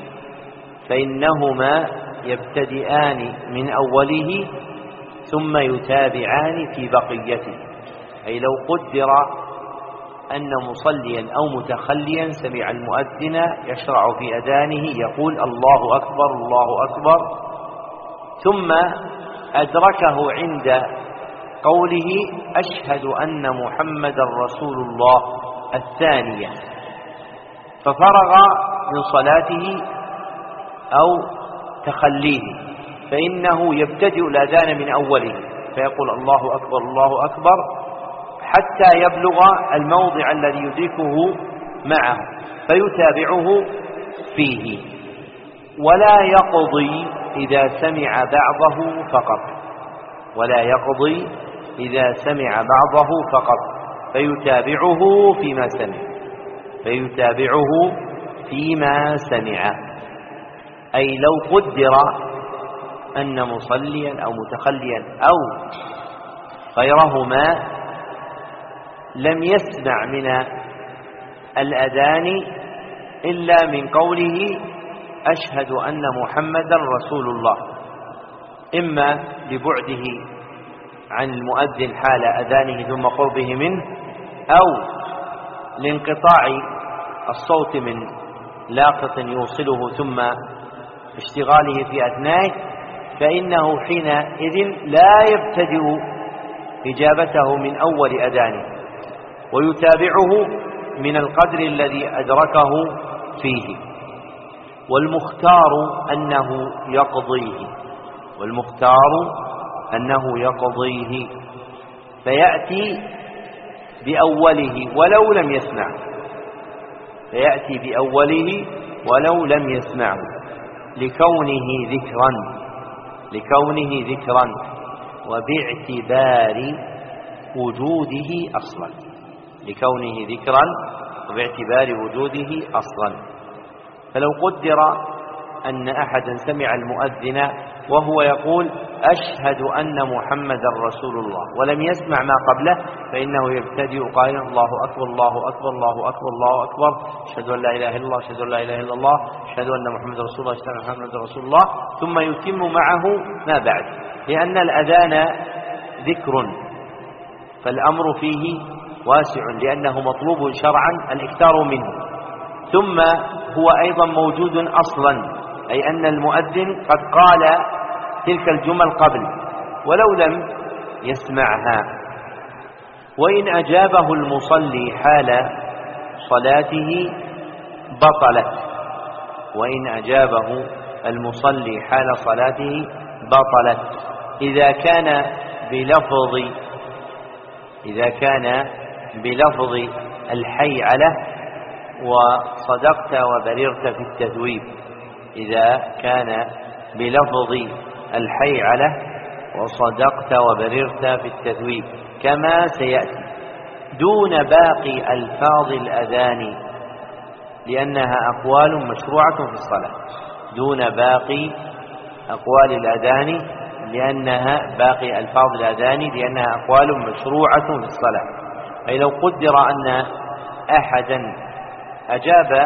فإنهما يبتدئان من أوله ثم يتابعان في بقيته. أي لو قدر أن مصليا أو متخليا سمع المؤذن يشرع في أذانه يقول الله أكبر الله أكبر، ثم أدركه عند قوله أشهد أن محمدا رسول الله الثانية، ففرغ من صلاته أو تخليه، فإنه يبتدئ الأذان من أوله فيقول الله أكبر الله أكبر حتى يبلغ الموضع الذي يدركه معه فيتابعه فيه، ولا يقضي إذا سمع بعضه فقط، ولا يقضي إذا سمع بعضه فقط فيتابعه فيما سمع، فيتابعه فيما سمع. أي لو قدر أن مصليا أو متخليا أو غيرهما لم يسمع من الأذان إلا من قوله أشهد أن محمدا رسول الله، إما لبعده عن المؤذن حال أذانه ثم قربه منه، أو لانقطاع الصوت من لاقط يوصله ثم اشتغاله في أثنائه، فإنه حينئذ لا يبتدئ إجابته من أول أذانه ويتابعه من القدر الذي أدركه فيه. والمختار أنه يقضيه، والمختار أنه يقضيه فيأتي بأوله ولو لم يسمع، فيأتي بأوله ولو لم يسمعه لكونه ذكرا، لكونه ذكرا وباعتبار وجوده أصلا، لكونه ذكرا وباعتبار وجوده أصلا. فلو قدر أن أحدا سمع المؤذن وهو يقول أشهد أن محمدا رسول الله ولم يسمع ما قبله فإنه يبتدئ قائلا الله أكبر الله أكبر الله أكبر الله أكبر أشهد أن لا إله إلا الله أشهد أن لا إله إلا الله أشهد أن محمدا رسول الله أشهد أن محمدا رسول الله، ثم يتم معه ما بعد، لأن الأذان ذكر فالأمر فيه واسع لأنه مطلوب شرعا الإكثار منه، ثم هو أيضا موجود أصلا، أي أن المؤذن قد قال تلك الجمل قبل ولو لم يسمعها. وإن أجابه المصلي حال صلاته بطلت، وإن أجابه المصلي حال صلاته بطلت إذا كان بلفظ الحي على وصدقت وبررت في التثويب، إذا كان بلفظ الحي على وصدقت وبررت في التثويب كما سيأتي، دون باقي ألفاظ الأذان لأنها أقوال مشروعة في الصلاة، دون باقي أقوال الأذان لأنها باقي ألفاظ الأذان لأنها أقوال مشروعة في الصلاة. أي لو قدر أن أحدا أجاب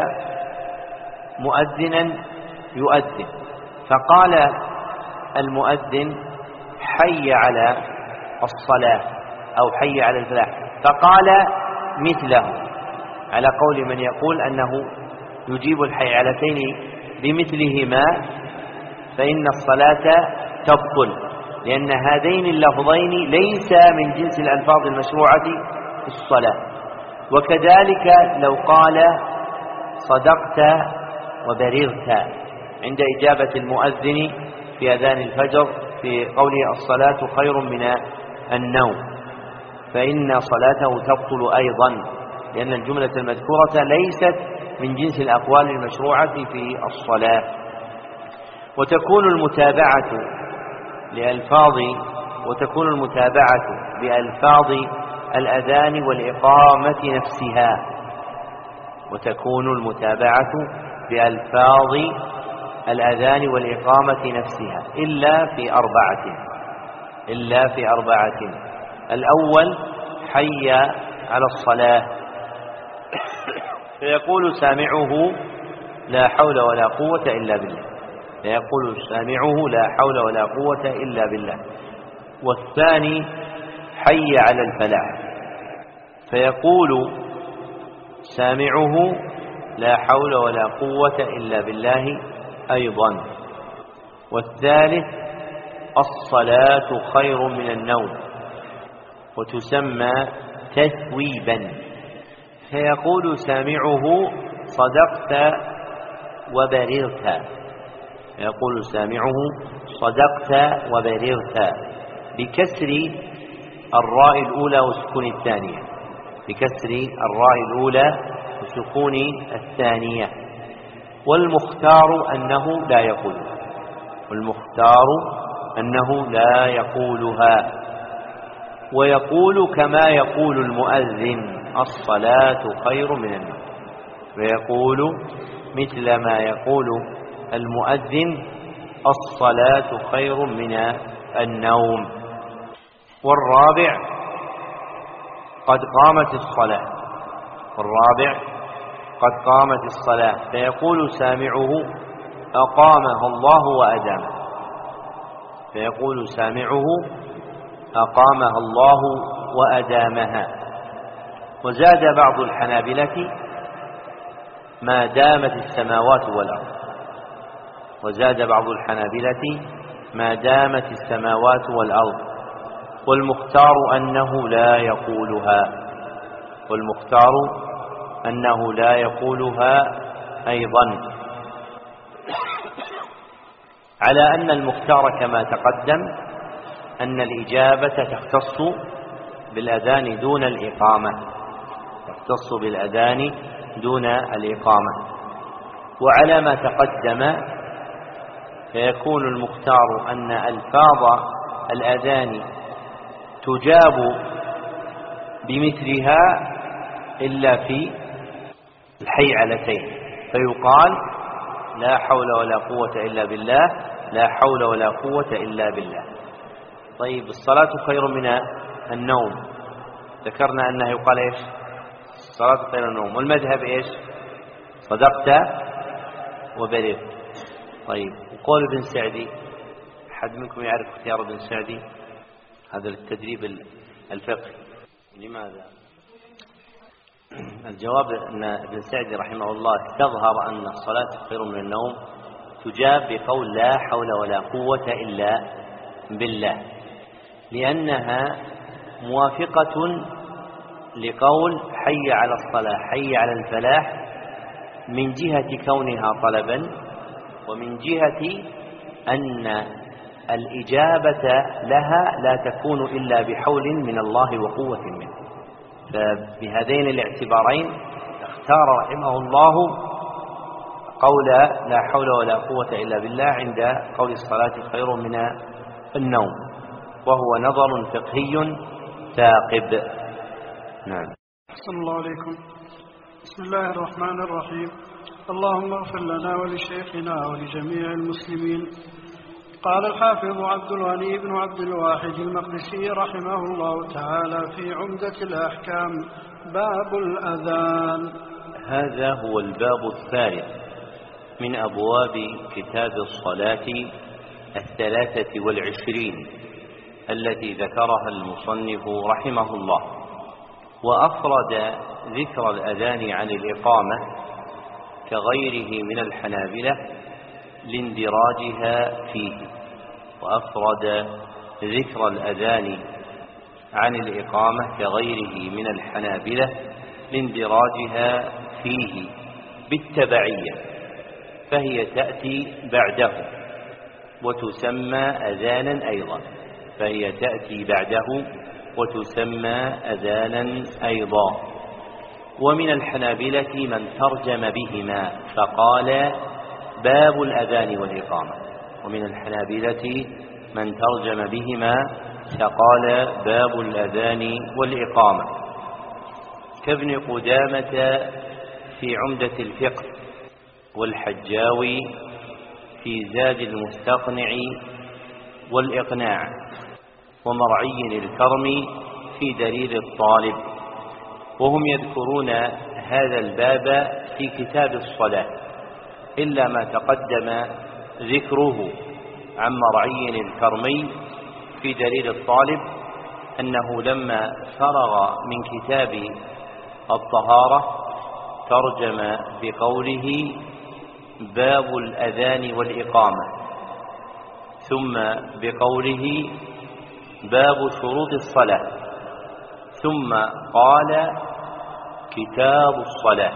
مؤذنا يؤذن فقال المؤذن حي على الصلاة أو حي على الفلاح، فقال مثله على قول من يقول أنه يجيب الحيعلتين بمثلهما فإن الصلاة تبطل، لأن هذين اللفظين ليس من جنس الألفاظ المشروعة في الصلاة. وكذلك لو قال صدقت وبررت عند إجابة المؤذن في أذان الفجر في قوله الصلاة خير من النوم، فإن صلاته تبطل أيضا، لأن الجملة المذكورة ليست من جنس الأقوال المشروعة في الصلاة. وتكون المتابعة بألفاظ الأذان والإقامة نفسها، وتكون المتابعة بألفاظ الأذان والإقامة نفسها إلا في أربعة. الأول حي على الصلاة، فيقول سامعه لا حول ولا قوة إلا بالله، فيقول سامعه لا حول ولا قوة إلا بالله. والثاني حي على الفلاح، فيقول سامعه لا حول ولا قوة إلا بالله أيضا. والثالث الصلاة خير من النوم، وتسمى تثويبا، فيقول سامعه صدقت وبررت، فيقول سامعه صدقت وبررت بكسر الراء الأولى وسكون الثانية، بكسر الراء الأولى وسكون الثانية. والمختار أنه لا يقولها، والمختار أنه لا يقولها، ويقول كما يقول المؤذن الصلاة خير من النوم، ويقول مثل ما يقول المؤذن الصلاة خير من النوم. والرابع قد قامت الصلاة، فيقول سامعه أقامها الله وأدامه، فيقول سامعه أقامها الله وأدامها. وزاد بعض الحنابلة ما دامت السماوات والأرض، وزاد بعض الحنابلة ما دامت السماوات والأرض. والمختار أنه لا يقولها، والمختار أنه لا يقولها أيضا، على أن المختار كما تقدم أن الإجابة تختص بالأذان دون الإقامة، تختص بالأذان دون الإقامة. وعلى ما تقدم فيكون المختار أن ألفاظ الأذان تجاب بمثلها إلا في الحيعلتين، فيقال لا حول ولا قوة إلا بالله، لا حول ولا قوة إلا بالله. طيب الصلاة خير من النوم، ذكرنا أنه يقال إيش؟ الصلاة خير من النوم. والمذهب إيش؟ صدقت وبررت. طيب وقول ابن سعدي، أحد منكم يعرف اختيار ابن سعدي؟ هذا التدريب الفقهي. لماذا؟ الجواب أن ابن سعدي رحمه الله استظهر أن الصلاة خير من النوم تجاب بقول لا حول ولا قوة إلا بالله، لأنها موافقة لقول حي على الصلاة حي على الفلاح من جهة كونها طلبا، ومن جهة أن الإجابة لها لا تكون إلا بحول من الله وقوة منه. فبهذين الاعتبارين اختار رحمه الله قول لا حول ولا قوة إلا بالله عند قول الصلاة خير من النوم، وهو نظر فقهي ثاقب. نعم. أحسن الله عليكم. بسم الله الرحمن الرحيم. اللهم اغفر لنا ولشيخنا ولجميع المسلمين. قال الحافظ عبد الغني بن عبد الواحد المقدسي رحمه الله تعالى في عمدة الأحكام: باب الأذان. هذا هو الباب الثالث من أبواب كتاب الصلاة 23 التي ذكرها المصنف رحمه الله، وأفرد ذكر الأذان عن الإقامة كغيره من الحنابلة لاندراجها فيه، وأفرد ذكر الأذان عن الإقامة كغيره من الحنابلة لاندراجها فيه بالتبعية، فهي تأتي بعده وتسمى أذانا أيضا، فهي تأتي بعده وتسمى أذانا أيضا. ومن الحنابلة من ترجم بهما فقال باب الأذان والإقامة، ومن الحنابلة من ترجم بهما فقال باب الأذان والإقامة كابن قدامة في عمدة الفقه والحجاوي في زاد المستقنع والإقناع ومرعي الكرم في دليل الطالب، وهم يذكرون هذا الباب في كتاب الصلاة، إلا ما تقدم ذكره عن مرعي الكرمي في دليل الطالب أنه لما فرغ من كتاب الطهارة ترجم بقوله باب الأذان والإقامة، ثم بقوله باب شروط الصلاة، ثم قال كتاب الصلاة،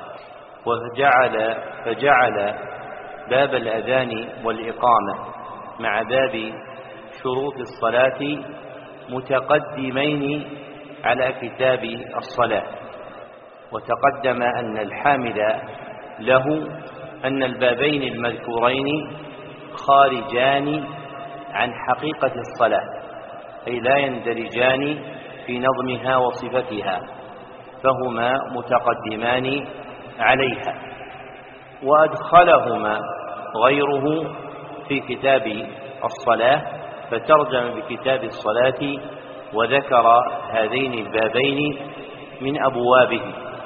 فجعل باب الأذان والإقامة مع باب شروط الصلاة متقدمين على كتاب الصلاة. وتقدم أن الحامل له أن البابين المذكورين خارجان عن حقيقة الصلاة، أي لا يندرجان في نظمها وصفتها، فهما متقدمان عليها. وأدخلهما غيره في كتاب الصلاة فترجم بكتاب الصلاة وذكر هذين البابين من أبوابه.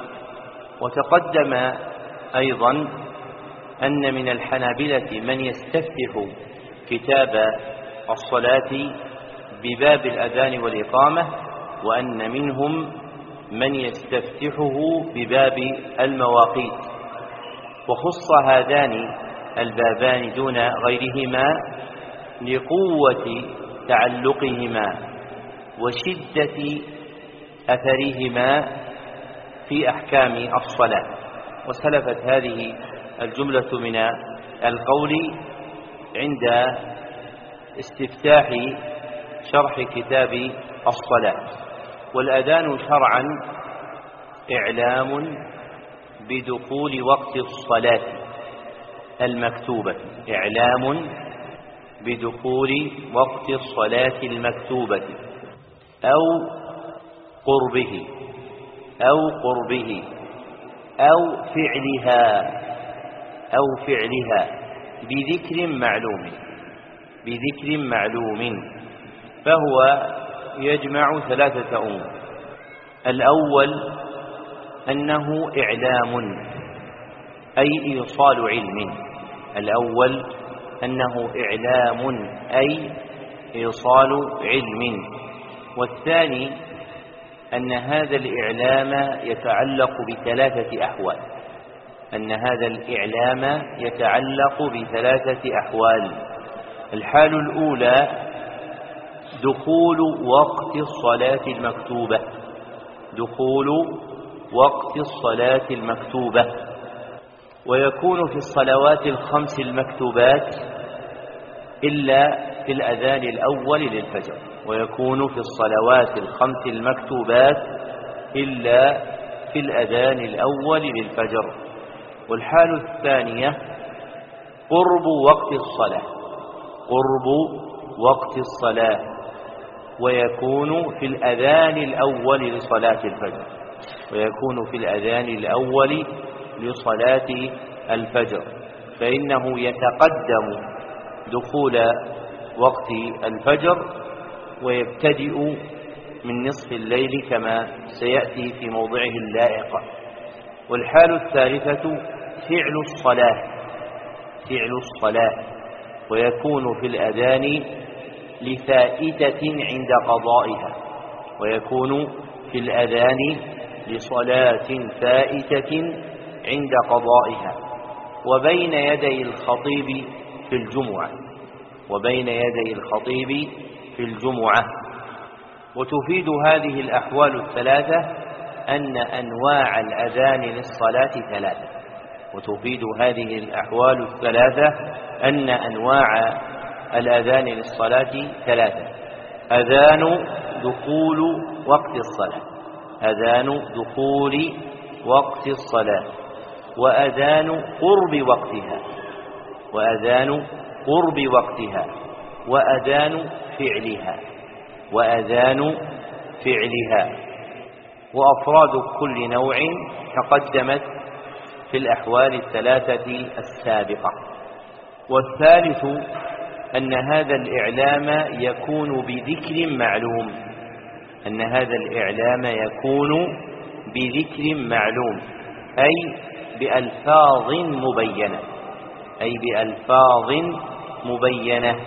وتقدم أيضا أن من الحنابلة من يستفتح كتاب الصلاة بباب الأذان والإقامة، وأن منهم من يستفتحه بباب المواقيت. وخص هذان البابان دون غيرهما لقوة تعلقهما وشدة أثرهما في أحكام الصلاة. وسلفت هذه الجملة من القول عند استفتاح شرح كتاب الصلاة. والأذان شرعا إعلام بدخول وقت الصلاة المكتوبة، إعلام بدخول وقت الصلاة المكتوبة أو قربه أو فعلها بذكر معلوم. فهو يجمع ثلاثة أمور: الأول أنه إعلام أي إيصال علم، والثاني أن هذا الإعلام يتعلق بثلاثة أحوال. الحال الأولى دخول وقت الصلاة المكتوبة، ويكون في الصلوات الخمس المكتوبات إلا في الأذان الأول للفجر. والحال الثانية قرب وقت الصلاة ويكون في الأذان الأول لصلاة الفجر، فإنه يتقدم دخول وقت الفجر ويبتدئ من نصف الليل كما سيأتي في موضعه اللائق. والحال الثالثة فعل الصلاة ويكون في الأذان لفائتة عند قضائها، لصلاة فائتة عند قضائها، وبين يدي الخطيب في الجمعة. وتفيد هذه الأحوال الثلاثة أن أنواع الأذان للصلاة ثلاثة: أذان دخول وقت الصلاة، وأذان قرب وقتها، وأذان وأذان فعلها. وأفراد كل نوع تقدمت في الأحوال الثلاثة السابقة. والثالث أن هذا الإعلام يكون بذكر معلوم، أن هذا الإعلام يكون بذكر معلوم، أي بألفاظ مبينة، أي بألفاظ مبينة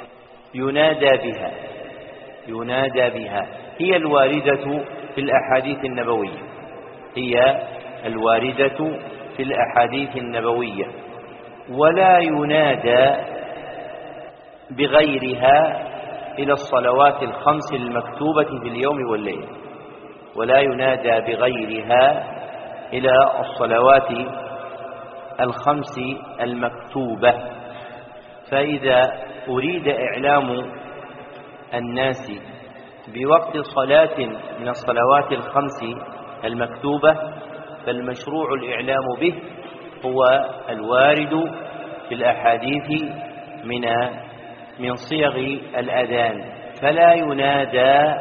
ينادى بها هي الواردة في الأحاديث النبوية، هي الواردة في الأحاديث النبوية. ولا ينادى بغيرها إلى الصلوات الخمس المكتوبة في اليوم والليل، ولا ينادى بغيرها إلى الصلوات الخمس المكتوبة. فإذا أريد إعلام الناس بوقت صلاة من الصلوات الخمس المكتوبة فالمشروع الإعلام به هو الوارد في الأحاديث من صيغ الأذان، فلا ينادى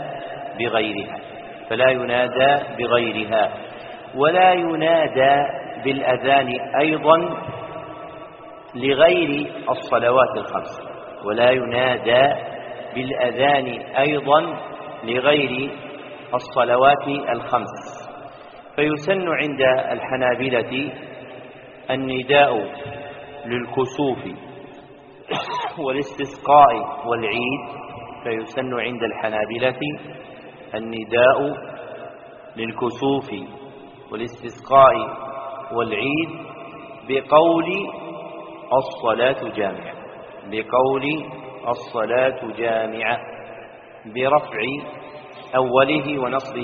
بغيرها، ولا ينادى بالأذان أيضا لغير الصلوات الخمس، ولا ينادى بالأذان أيضا لغير الصلوات الخمس. فيسن عند الحنابلة النداء للكسوف والاستسقاء والعيد، فيسن عند الحنابلة النداء للكسوف والاستسقاء والعيد بقول الصلاة جامعة، برفع أوله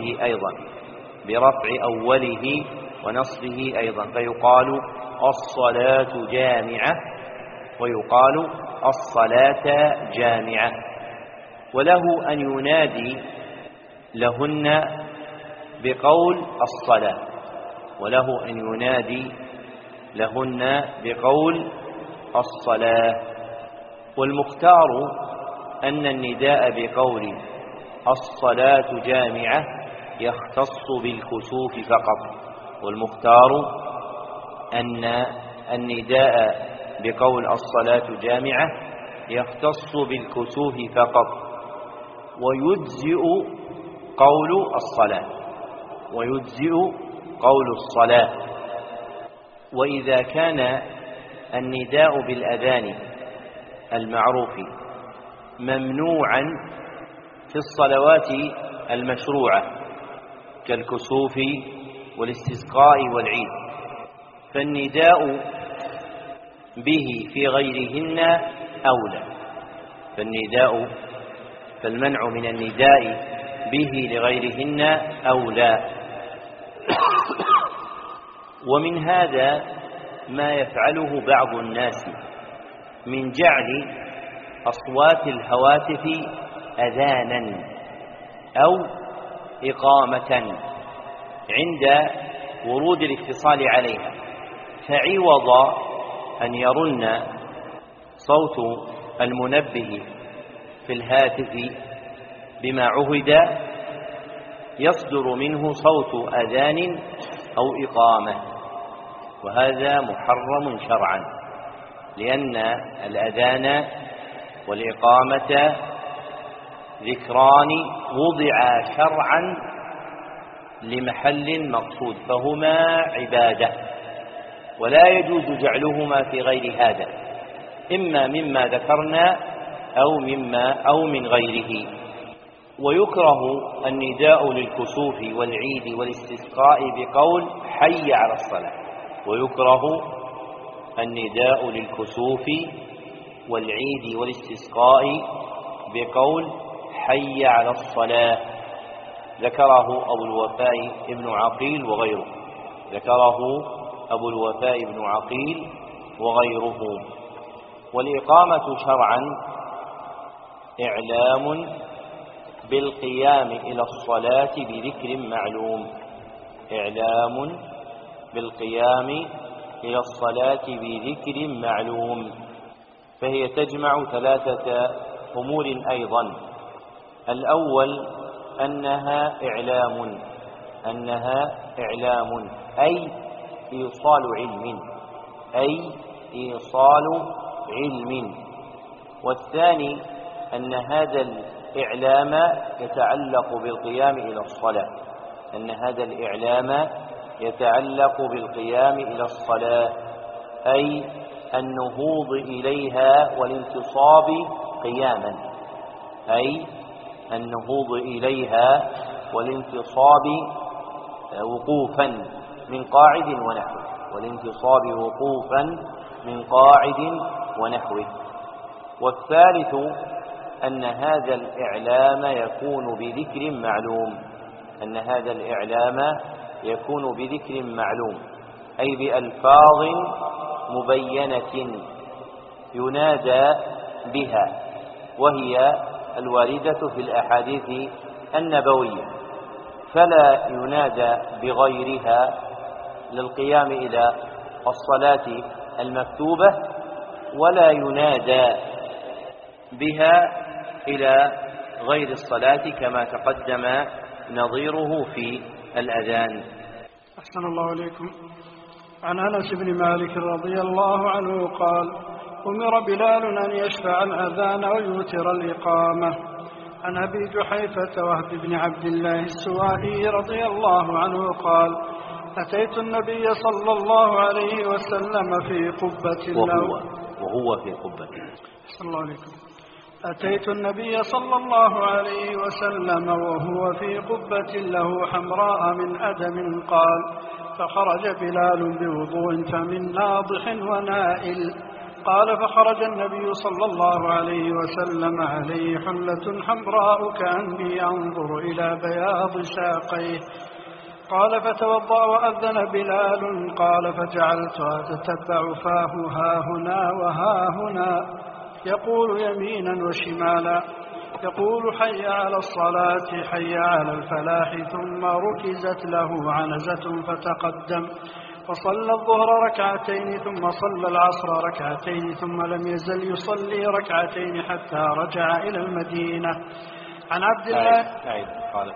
ونصبه أيضا، فيقال الصلاة جامعة ويقال الصلاة جامعة. وله أن ينادي لهن بقول الصلاة، والمختار أن النداء بقول الصلاة جامعة يختص بالكسوف فقط، والمختار أن النداء بقول الصلاة جامعة يختص بالكسوف فقط، ويجزئ قول الصلاة. وإذا كان النداء بالأذان المعروف ممنوعا في الصلوات المشروعة كالكسوف والاستسقاء والعيد، فالنداء به في غيرهن أولى، فالمنع من النداء به لغيرهن أولى. ومن هذا ما يفعله بعض الناس من جعل أصوات الهواتف أذانا أو إقامة عند ورود الاتصال عليها، فعوض أن يرن صوت المنبه في الهاتف بما عهد يصدر منه صوت أذان أو إقامة، وهذا محرم شرعا، لأن الأذان والإقامة ذكران وضعا شرعا لمحل مقصود، فهما عبادة، ولا يجوز جعلهما في غير هذا، إما مما ذكرنا أو من غيره. ويكره النداء للكسوف والعيد والاستسقاء بقول حي على الصلاة، ويكره النداء للكسوف والعيد والاستسقاء بقول حي على الصلاة، ذكره أبو الوفاء ابن عقيل وغيره. والإقامة شرعا إعلام بالقيام إلى الصلاة بذكر معلوم، فهي تجمع ثلاثة أمور أيضا: الأول أنها إعلام أي إيصال علم. والثاني أن هذا الإعلام يتعلق بالقيام إلى الصلاة أي النهوض إليها والانتصاب وقوفا من قاعد ونحوه. والثالث أن هذا الإعلام يكون بذكر معلوم أي بألفاظ مبينة ينادى بها، وهي الواردة في الأحاديث النبوية، فلا ينادى بغيرها للقيام إلى الصلاة المكتوبة، ولا ينادى بها إلى غير الصلاة كما تقدم نظيره في الأذان. أحسن الله إليكم. عن أنس بن مالك رضي الله عنه قال: أمر بلال أن يشفع الأذان ويوتر الإقامة. عن أبي جحيفة وهب بن عبد الله السوائي رضي الله عنه قال: أتيت النبي صلى الله عليه وسلم في قبة له وهو في قبة. أحسن الله إليكم. أتيت النبي صلى الله عليه وسلم وهو في قبة له حمراء من أدم. قال: فخرج بلال بوضوء فمن ناضح ونائل. قال: فخرج النبي صلى الله عليه وسلم عليه حلة حمراء كأني أنظر إلى بياض ساقيه. قال: فتوضأ وأذن بلال. قال: فجعلت أتتبع فاه ها هنا وها هنا، يقول يمينا وشمالا، يقول حي على الصلاة حي على الفلاح، ثم ركزت له عنزة فتقدم فصلى الظهر ركعتين ثم صلى العصر ركعتين ثم لم يزل يصلي ركعتين حتى رجع إلى المدينة. عن عبد الله قال: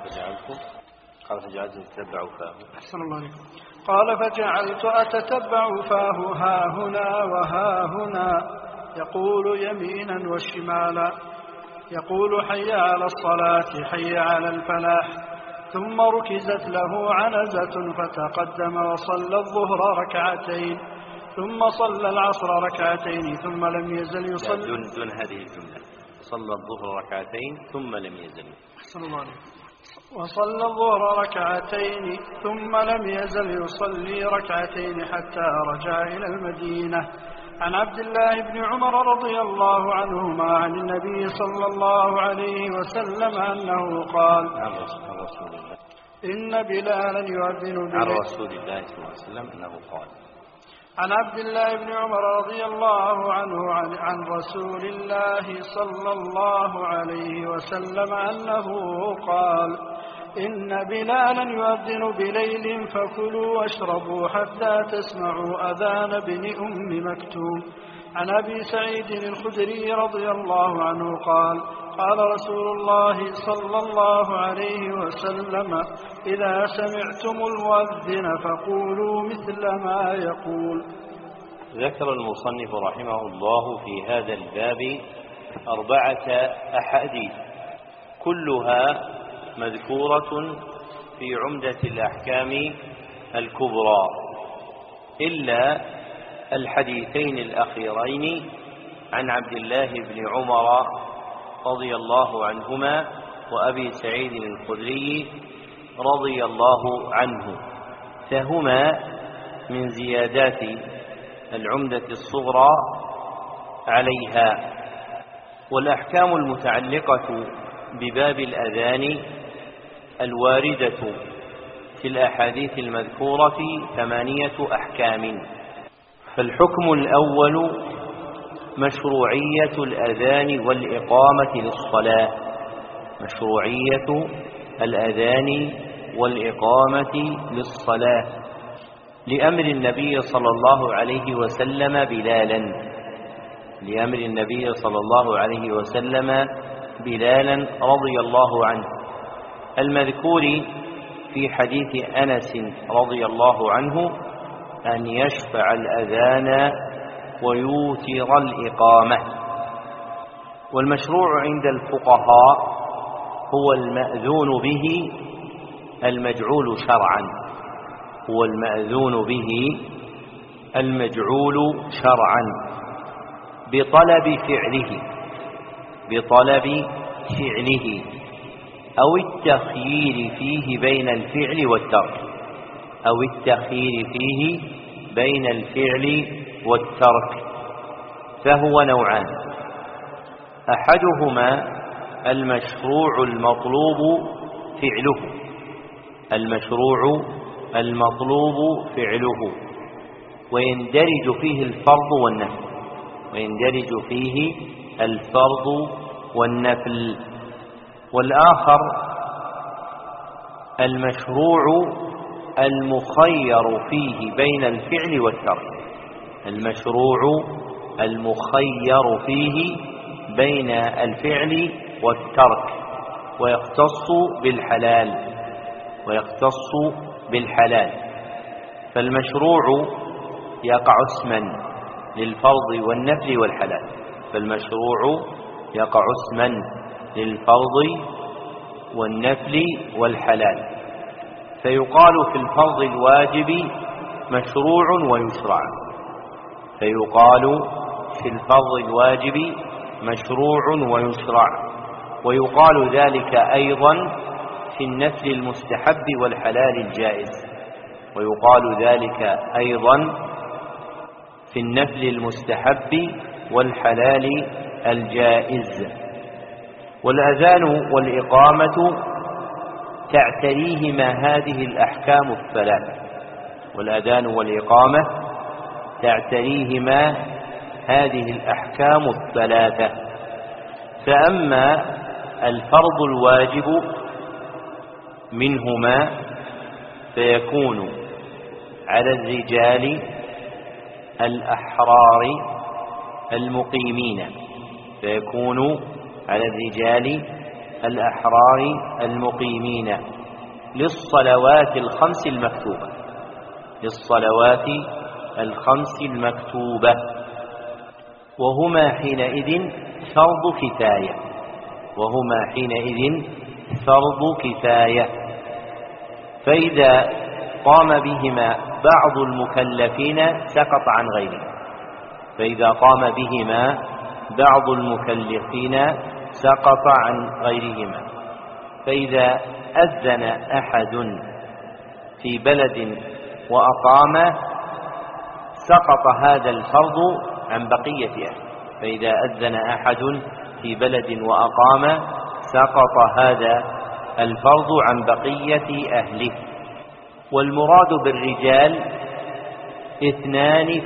فجعلت أتتبع فاه. أحسن الله عليكم. قال: فجعلت أتتبع فاه ها هنا وها هنا، يقول يمينا وشمالا، يقول حي على الصلاة حي على الفلاح، ثم ركزت له عنزة فتقدم وصلى الظهر ركعتين ثم صلى العصر ركعتين ثم لم يزل يصلي. دون هذه الجملة: صلى الظهر ركعتين ثم لم يزل. أحسن الله عليكم. وصلى الظهر ركعتين ثم لم يزل يصلي ركعتين حتى رجع إلى المدينة. عن عبد الله بن عمر رضي الله عنهما عن النبي صلى الله عليه وسلم أنه قال: عن رسول الله إن بلالا يؤذن عن رسول الله صلى الله عليه وسلم أنه قال. عن عبد الله بن عمر رضي الله عنه عن رسول الله صلى الله عليه وسلم أنه قال: إن بلالا يؤذن بليل فكلوا واشربوا حتى تسمعوا أذان ابن أم مكتوم. عن أبي سعيد الخدري رضي الله عنه قال: قال رسول الله صلى الله عليه وسلم: إذا سمعتم المؤذن فقولوا مثل ما يقول. ذكر المصنف رحمه الله في هذا الباب 4 أحاديث كلها مذكورة في عمدة الأحكام الكبرى، إلا الحديثين الأخيرين عن عبد الله بن عمر رضي الله عنهما وأبي سعيد الخدري رضي الله عنه، فهما من زيادات العمدة الصغرى عليها. والأحكام المتعلقة بباب الأذان الواردة في الأحاديث المذكورة 8 أحكام. فالحكم الأول مشروعية الأذان والإقامة للصلاة، مشروعية الأذان والإقامة للصلاة لأمر النبي صلى الله عليه وسلم بلالا، لأمر النبي صلى الله عليه وسلم بلالا رضي الله عنه المذكور في حديث أنس رضي الله عنه أن يشفع الأذان ويوتر الإقامة. والمشروع عند الفقهاء هو المأذون به المجعول شرعا، هو المأذون به المجعول شرعا بطلب فعله أو التخيير فيه بين الفعل والترك، أو التخيير فيه بين الفعل والترك، فهو نوعان: أحدهما المشروع المطلوب فعله ويندرج فيه الفرض والنفل. والآخر المشروع المخير فيه بين الفعل والترك ويختص بالحلال. فالمشروع يقع اسما للفرض والنفل والحلال، فيقال في الفرض الواجب مشروع ويشرع، ويقال ذلك أيضا في النفل المستحب والحلال الجائز. والأذان والإقامة تعتريهما هذه الأحكام الثلاثة. فأما الفرض الواجب منهما فيكون على الرجال الأحرار المقيمين للصلوات الخمس المكتوبة، وهما حينئذ فرض كفاية. فإذا قام بهما بعض المكلفين سقط عن غيرهما. فإذا أذن أحد في بلد وأقام سقط هذا الفرض عن بقية أهله. والمراد بالرجال 2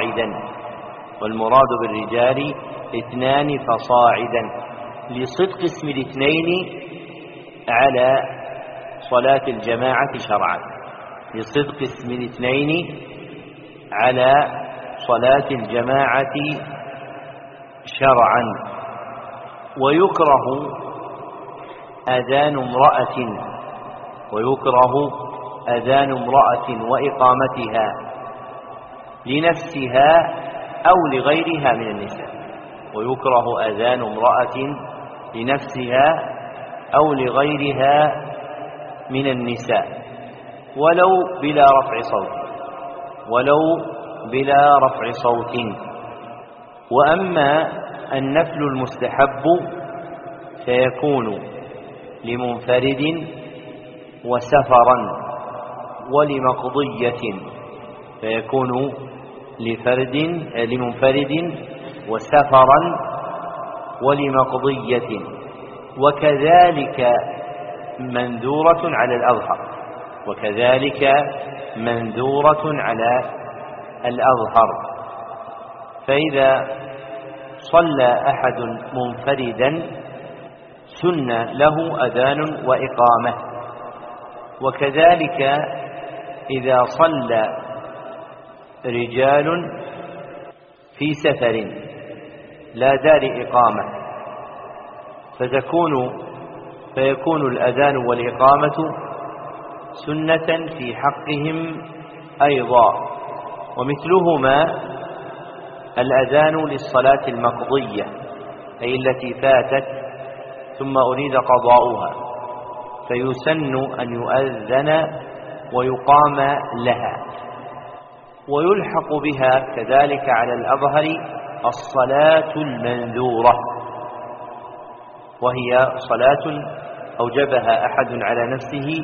فصاعدا لصدق اسم الاثنين على صلاة الجماعة شرعا. ويكره أذان امرأة وإقامتها لنفسها أو لغيرها من النساء ولو بلا رفع صوت. وأما النفل المستحب فيكون لمنفرد وسفرا ولمقضية، وكذلك منذورة على الأظهر. فإذا صلى أحد منفردا سن له أذان وإقامة. وكذلك إذا صلى رجال في سفر لا دار إقامة فيكون الأذان والإقامة سنة في حقهم أيضا. ومثلهما الأذان للصلاة المقضية، أي التي فاتت ثم أريد قضاؤها، فيسن أن يؤذن ويقام لها. ويلحق بها كذلك على الأظهر الصلاة المنذورة، وهي صلاة أوجبها أحد على نفسه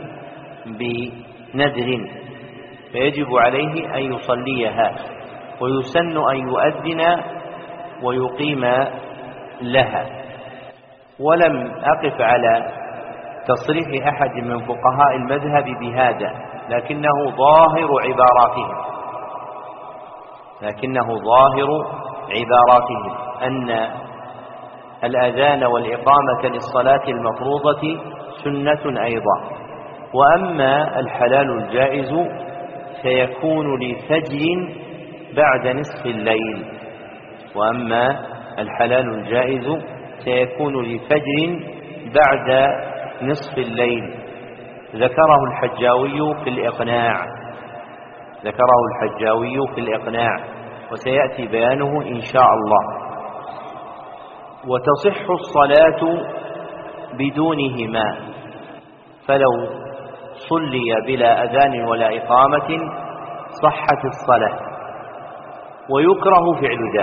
بنذر فيجب عليه أن يصليها، ويسن أن يؤذن ويقيم لها. ولم أقف على تصريح أحد من فقهاء المذهب بهذا، لكنه ظاهر عباراتهم أن الأذان والإقامة للصلاة المفروضة سنة أيضا. وأما الحلال الجائز فيكون لفجر بعد نصف الليل. ذكره الحجاوي في الإقناع وسيأتي بيانه إن شاء الله. وتصح الصلاة بدونهما، فلو صلي بلا أذان ولا إقامة صحت الصلاة، ويكره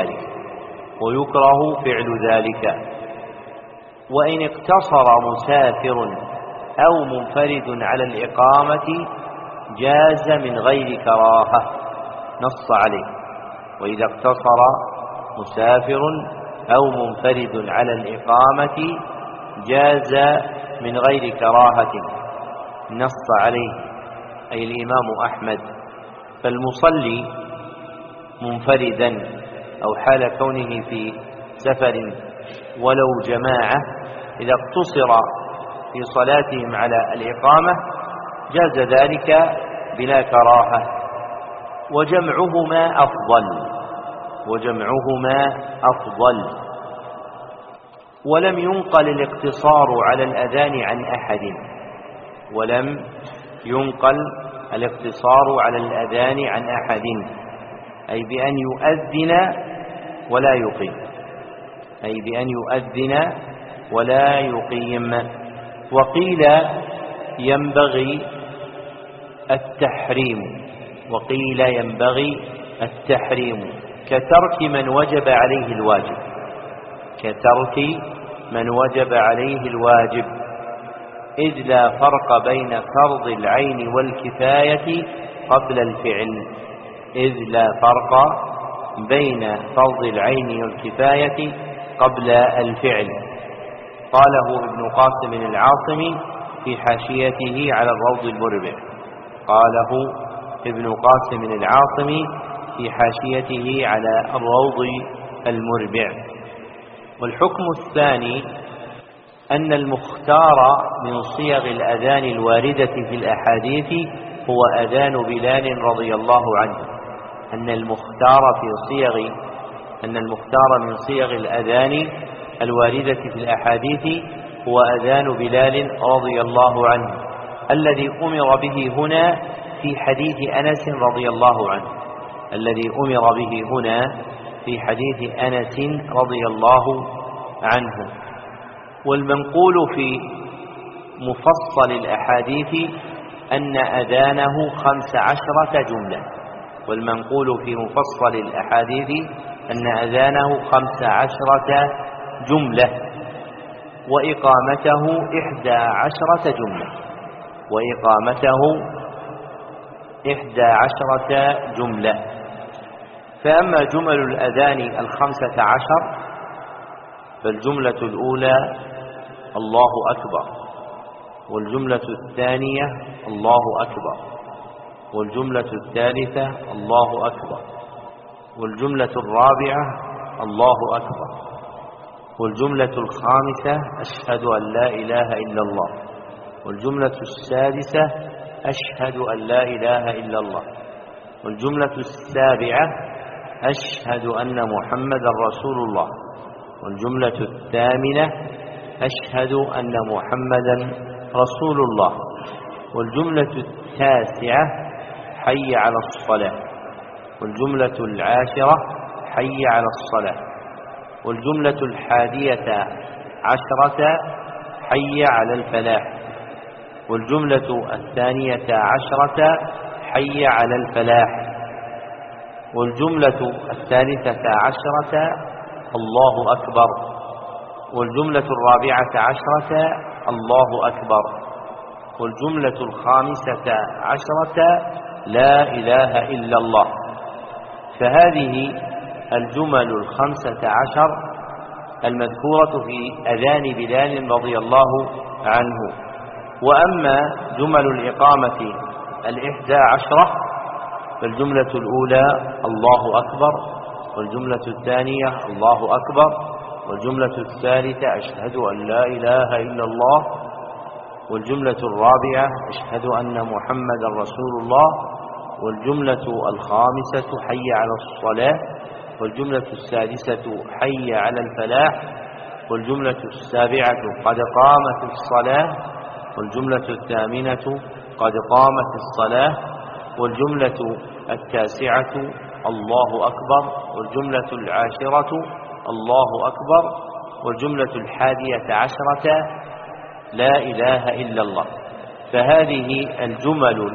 فعل ذلك. وإن اقتصر مسافر أو منفرد على الإقامة جاز من غير كراهة، نص عليه. وإذا اقتصر مسافر أو منفرد على الإقامة جاز من غير كراهة، نص عليه أي الإمام أحمد. فالمصلي منفردا أو حال كونه في سفر ولو جماعة، إذا اقتصر في صلاتهم على الإقامة جاز ذلك بلا كراهة. وجمعهما أفضل. ولم ينقل الاقتصار على الأذان عن أحد، أي بأن يؤذن ولا يقيم. وقيل ينبغي التحريم كترك من وجب عليه الواجب، إذ لا فرق بين فرض العين والكفاية قبل الفعل. قاله ابن قاسم العاصمي في حاشيته على الروض المربع. والحكم الثاني أن المختار من صيغ الأذان الواردة في الأحاديث هو أذان بلال رضي الله عنه. أن المختار من صيغ الأذان الواردة في الأحاديث هو أذان بلال رضي الله عنه، الذي أمر به هنا في حديث أنس رضي الله عنه. والمنقول في مفصل الأحاديث أن أذانه 15 جملة، وإقامته 11 جملة. فأما جمل الأذان 15 فالجملة الأولى الله أكبر، والجملة الثانية الله أكبر، والجملة الثالثة الله أكبر، والجملة الرابعة الله أكبر، والجملة الخامسة أشهد أن لا إله إلا الله، والجملة السادسة أشهد أن لا إله إلا الله، والجملة السابعة أشهد أن محمدا رسول الله، والجملة الثامنة أشهد أن محمدا رسول الله. والجملة التاسعة حي على الصلاة. والجملة العاشرة حي على الصلاة. والجملة 11 حي على الفلاح. والجملة 12 حي على الفلاح. والجملة 13 الله أكبر. والجملة 14 الله أكبر. والجملة 15 لا إله إلا الله. فهذه الجمل 15 المذكورة في أذان بلال رضي الله عنه. وأما جمل الإقامة 11 فالجملة الأولى الله أكبر. والجملة الثانية الله أكبر. والجملة الثالثة أشهد أن لا إله إلا الله. والجملة الرابعة أشهد أن محمدا رسول الله. والجملة 5 حي على الصلاة. والجملة 6 حي على الفلاح. والجملة 7 قد قامت الصلاة. والجملة 8 قد قامت الصلاة. والجملة 9 الله أكبر. والجملة 10 الله أكبر. والجملة 11 لا إله إلا الله. فهذه الجمل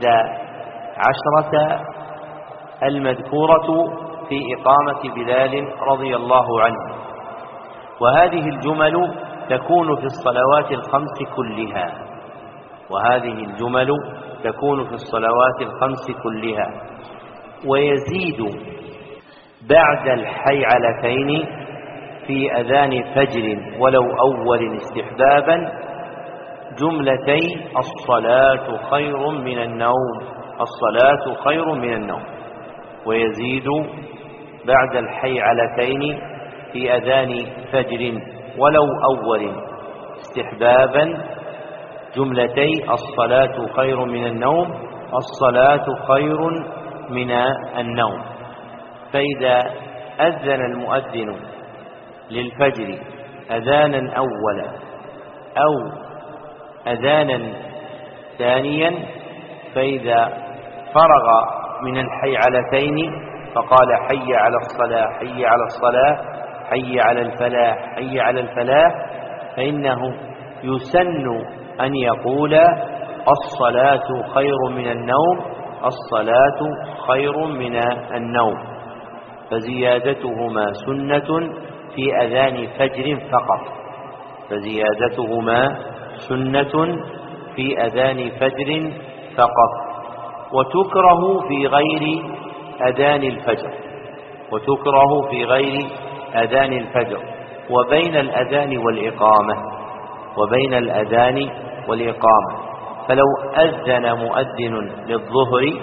11 المذكورة في إقامة بلال رضي الله عنه. وهذه الجمل تكون في الصلوات الخمس كلها. وهذه الجمل تكون في الصلوات الخمس كلها. ويزيد بعد الحيعلتين في أذان فجر ولو أول استحبابا جملتي الصلاة خير من النوم. الصلاة خير من النوم. ويزيد بعد الحيعلتين في أذان فجر ولو أول استحبابا جملتي الصلاة خير من النوم. الصلاة خير من النوم. فإذا أذن المؤذن للفجر أذانا أولا أو أذانا ثانيا فإذا فرغ من الحيعلتين فقال حي على الصلاة حي على الصلاة حي على الفلاح حي على الفلاح فإنه يسن أن يقول الصلاة خير من النوم. الصلاة خير من النوم. فزيادتهما سنة في أذان فجر فقط. فزيادتهما سنة في أذان فجر فقط. وتكره في غير أذان الفجر. وتكره في غير أذان الفجر وبين الأذان والإقامة. وبين الأذان والإقامة. فلو أذن مؤذن للظهر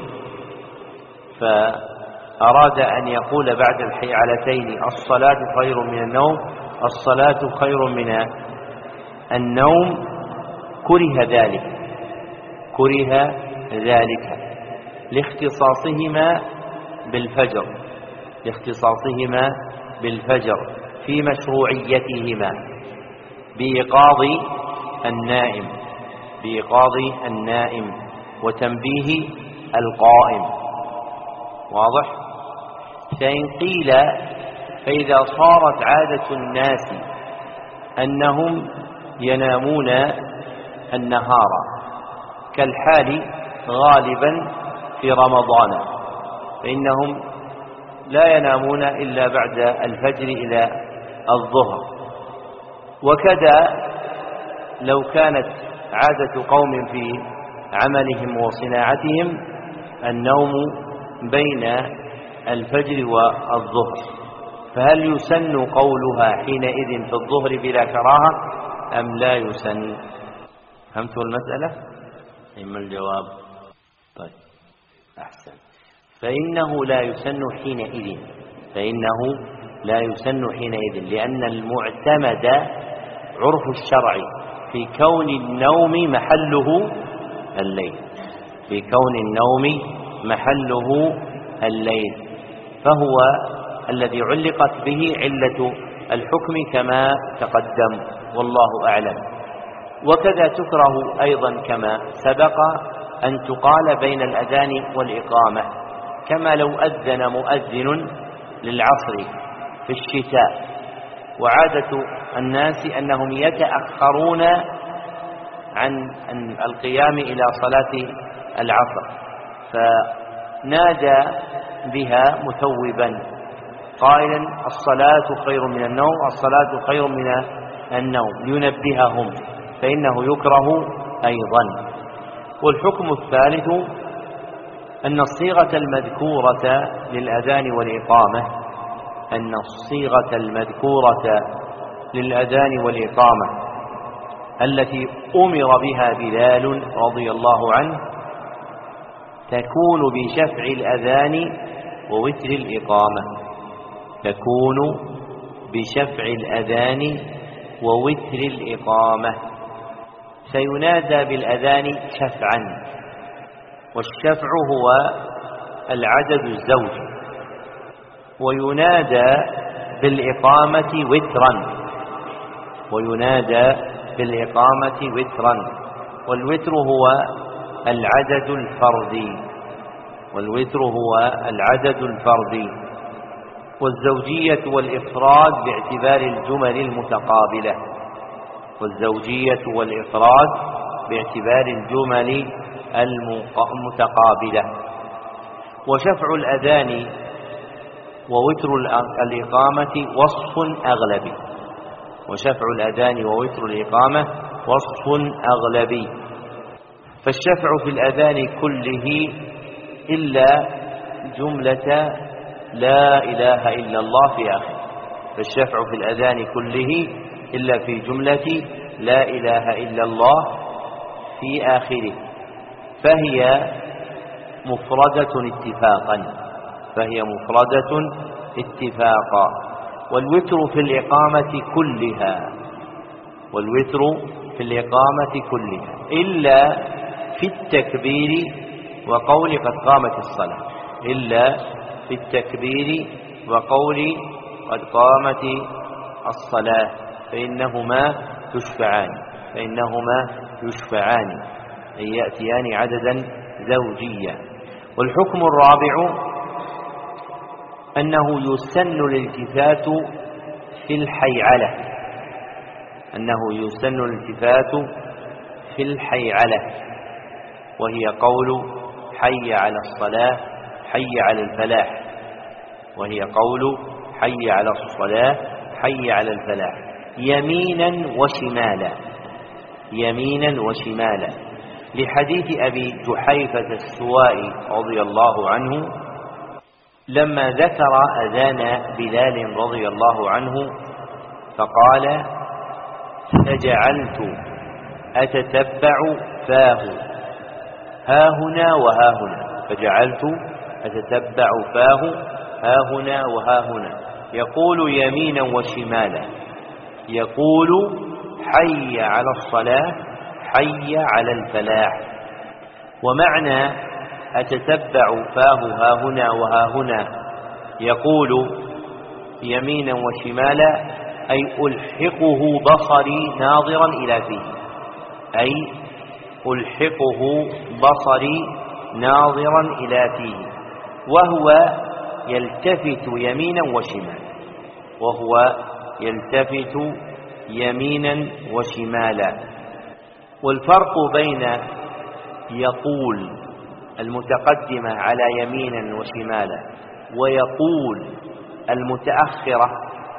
فأراد أن يقول بعد الحيعلتين الصلاة خير من النوم. الصلاة خير من النوم كره ذلك. كره ذلك لاختصاصهما بالفجر. لاختصاصهما بالفجر في مشروعيتهما بإيقاظ النائم. بإيقاظ النائم وتنبيه القائم. واضح؟ فإن قيل فإذا صارت عادة الناس أنهم ينامون النهار كالحال غالبا في رمضان فإنهم لا ينامون إلا بعد الفجر إلى الظهر. وكذا لو كانت عادة قوم في عملهم وصناعتهم النوم بين الفجر والظهر فهل يسن قولها حينئذ في الظهر بلا كراهة أم لا يسن؟ فهمتوا المسألة؟ إما الجواب. طيب أحسن. فإنه لا يسن حينئذ. فإنه لا يسن حينئذ لأن المعتمد عرف الشرع في كون النوم محله الليل. في كون النوم محله الليل فهو الذي علقت به علة الحكم كما تقدم. والله أعلم. وكذا تكره أيضا كما سبق أن تقال بين الأذان والإقامة، كما لو أذن مؤذن للعصر في الشتاء، وعادة الناس أنهم يتأخرون عن القيام إلى صلاة العصر، فنادى بها مثوبا قائلا الصلاة خير من النوم، الصلاة خير من النوم، لينبههم، فإنه يكره أيضا. والحكم الثالث أن الصيغة المذكورة للأذان والإقامة، أن الصيغة المذكورة للأذان والإقامة التي أمر بها بلال رضي الله عنه تكون بشفع الأذان ووتر الإقامة، تكون بشفع الأذان ووتر الإقامة. سينادى بالأذان شفعا، والشفع هو العدد الزوجي، وينادى بالإقامة وترا، وينادى بالإقامة وترا، والوتر هو العدد الفردي، والوتر هو العدد الفردي. والزوجية والإفراد باعتبار الجمل المتقابلة، والزوجية والإفراد باعتبار الجمل المتقابلة. وشفع الأذان ووتر الإقامة وصف أغلبي، وشفع الأذان ووتر الإقامة وصف أغلبي. فالشفع في الأذان كله إلا جملة لا إله إلا الله في آخره، فالشفع في الأذان كله إلا في جملة لا إله إلا الله في آخره، فهي مفردة اتفاقا، فهي مفردة اتفاقا. والوتر في الإقامة كلها، والوتر في الإقامة كلها إلا في التكبير وقول قد قامت الصلاة، إلا في التكبير وقول قد قامت الصلاة، فإنهما يشفعان، فإنهما يشفعان، أي يأتيان عددا زوجيا. والحكم الرابع أنه يسن الالتفات في الحيعلة، أنه يسن الالتفات في الحيعلة، وهي قول حي على الصلاة حي على الفلاح، وهي قول حي على الصلاة حي على الفلاح، يمينا وشمالا، يمينا وشمالا، لحديث أبي جحيفة السوائي رضي الله عنه لما ذكر أذان بلال رضي الله عنه فقال فجعلت أتتبع فاه ها هنا وها هنا، فجعلت أتتبع فاه ها هنا وها هنا، يقول يمينا وشمالا، يقول حي على الصلاة حي على الفلاح. ومعنى أتتبع فاه ها هنا وها هنا يقول يمينا وشمالا أي ألحقه بصري ناظرا إلى فيه، أي ألحقه بصري ناظرا إلى فيه، وهو يلتفت يمينا وشمالا، وهو يلتفت يمينا وشمالا. والفرق بين يقول المتقدمة على يمينا وشمالا ويقول المتأخرة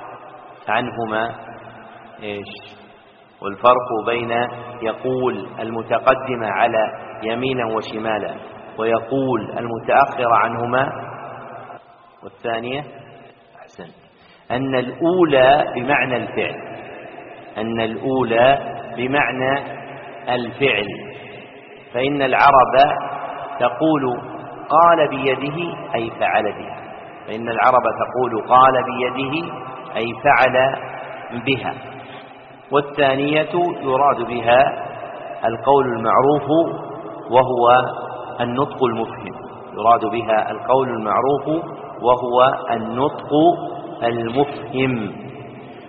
عنهما إيش؟ والفرق بين يقول المتقدمة على يمينا وشمالا ويقول المتأخرة عنهما والثانية أحسن أن الأولى بمعنى الفعل، أن الأولى بمعنى الفعل، فإن العرب تقول قال بيده أي فعل بها، فإن العرب تقول قال بيده أي فعل بها. والثانية يراد بها القول المعروف وهو النطق المفهم، يراد بها القول المعروف وهو النطق المفهم.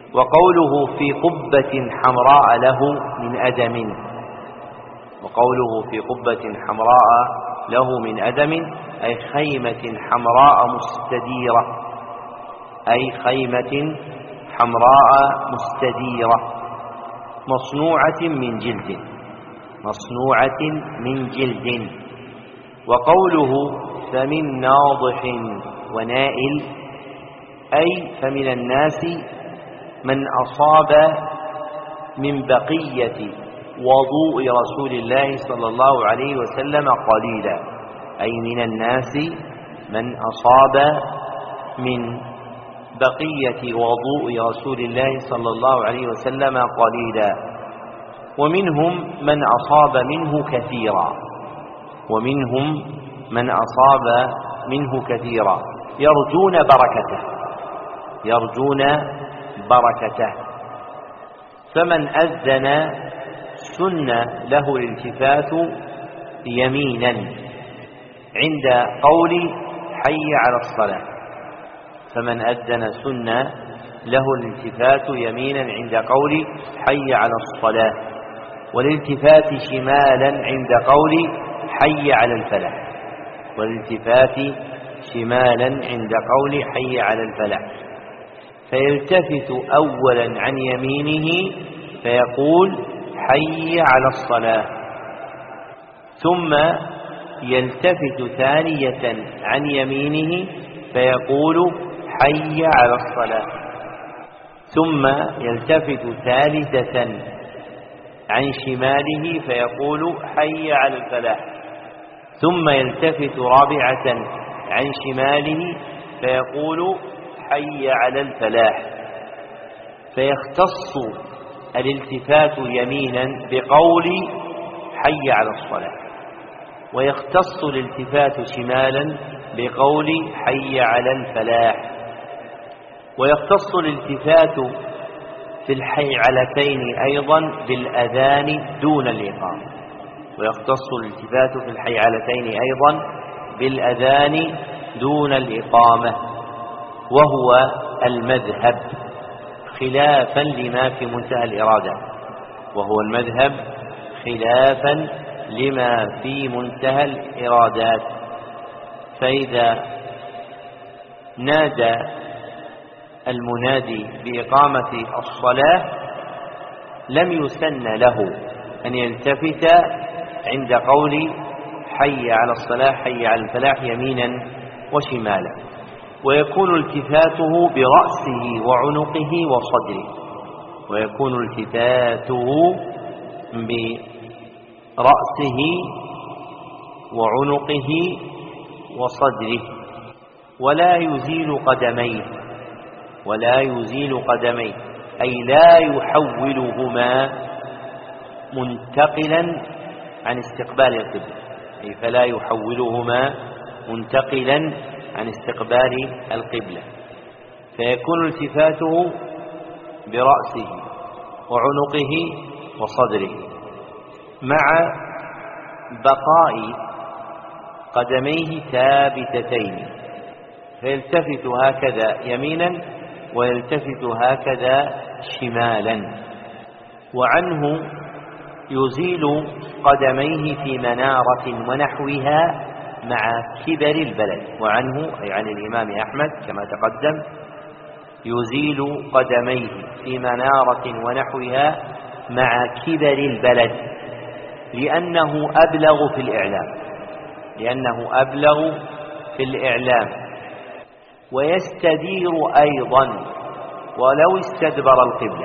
وقوله في قبة حمراء له من أدم، وقوله في قبة حمراء له من أدم أي خيمة حمراء مستديرة، أي خيمة حمراء مستديرة مصنوعة من جلد، مصنوعة من جلد. وقوله فمن ناضح ونائل أي فمن الناس من أصاب من بقية وضوء رسول الله صلى الله عليه وسلم قليلا، أي من الناس من أصاب من بقية وضوء رسول الله صلى الله عليه وسلم قليلا، ومنهم من أصاب منه كثيرا، ومنهم من أصاب منه كثيرا يرجون بركته، يرجون بركته. فمن أذن سن له الالتفات يمينا عند قول حي على الصلاة، فمن أذن سن له الالتفات يمينا عند قول حي على الصلاة، والالتفات شمالا عند قول حي على الفلاح، والالتفات شمالا عند قول حي على الفلاح. فيلتفت أولا عن يمينه فيقول حي على الصلاة، ثم يلتفت ثانية عن يمينه فيقول حي على الصلاة، ثم يلتفت ثالثة عن شماله فيقول حي على الفلاح، ثم يلتفت رابعة عن شماله فيقول حي على الفلاح. فيختص الالتفات يمينا بقول حي على الصلاة، ويختص الالتفات شمالا بقول حي على الفلاح، ويختص الالتفات في الحيعلتين أيضا بالأذان دون الإقامة، ويختص الالتفات في الحيعلتين أيضا بالأذان دون الإقامة، وهو المذهب خلافا لما في منتهى الإرادة، وهو المذهب خلافا لما في منتهى الإرادات. فإذا نادى المنادي بإقامة الصلاة لم يسن له أن يلتفت عند قول حي على الصلاة حي على الفلاح يمينا وشمالا، ويكون التفاته برأسه وعنقه وصدره، ويكون التفاته برأسه وعنقه وصدره، ولا يزيل قدميه، ولا يزيل قدميه أي لا يحولهما منتقلا عن استقبال القبلة، أي فلا يحولهما منتقلا عن استقبال القبلة. فيكون التفاته برأسه وعنقه وصدره مع بقاء قدميه ثابتتين، فيلتفت هكذا يمينا ويلتفت هكذا شمالا. وعنه يزيل قدميه في منارة ونحوها مع كبر البلد، وعنه أي عن الإمام أحمد كما تقدم يزيل قدميه في منارة ونحوها مع كبر البلد، لأنه أبلغ في الإعلام، لأنه أبلغ في الإعلام. ويستدير أيضا ولو استدبر القبلة،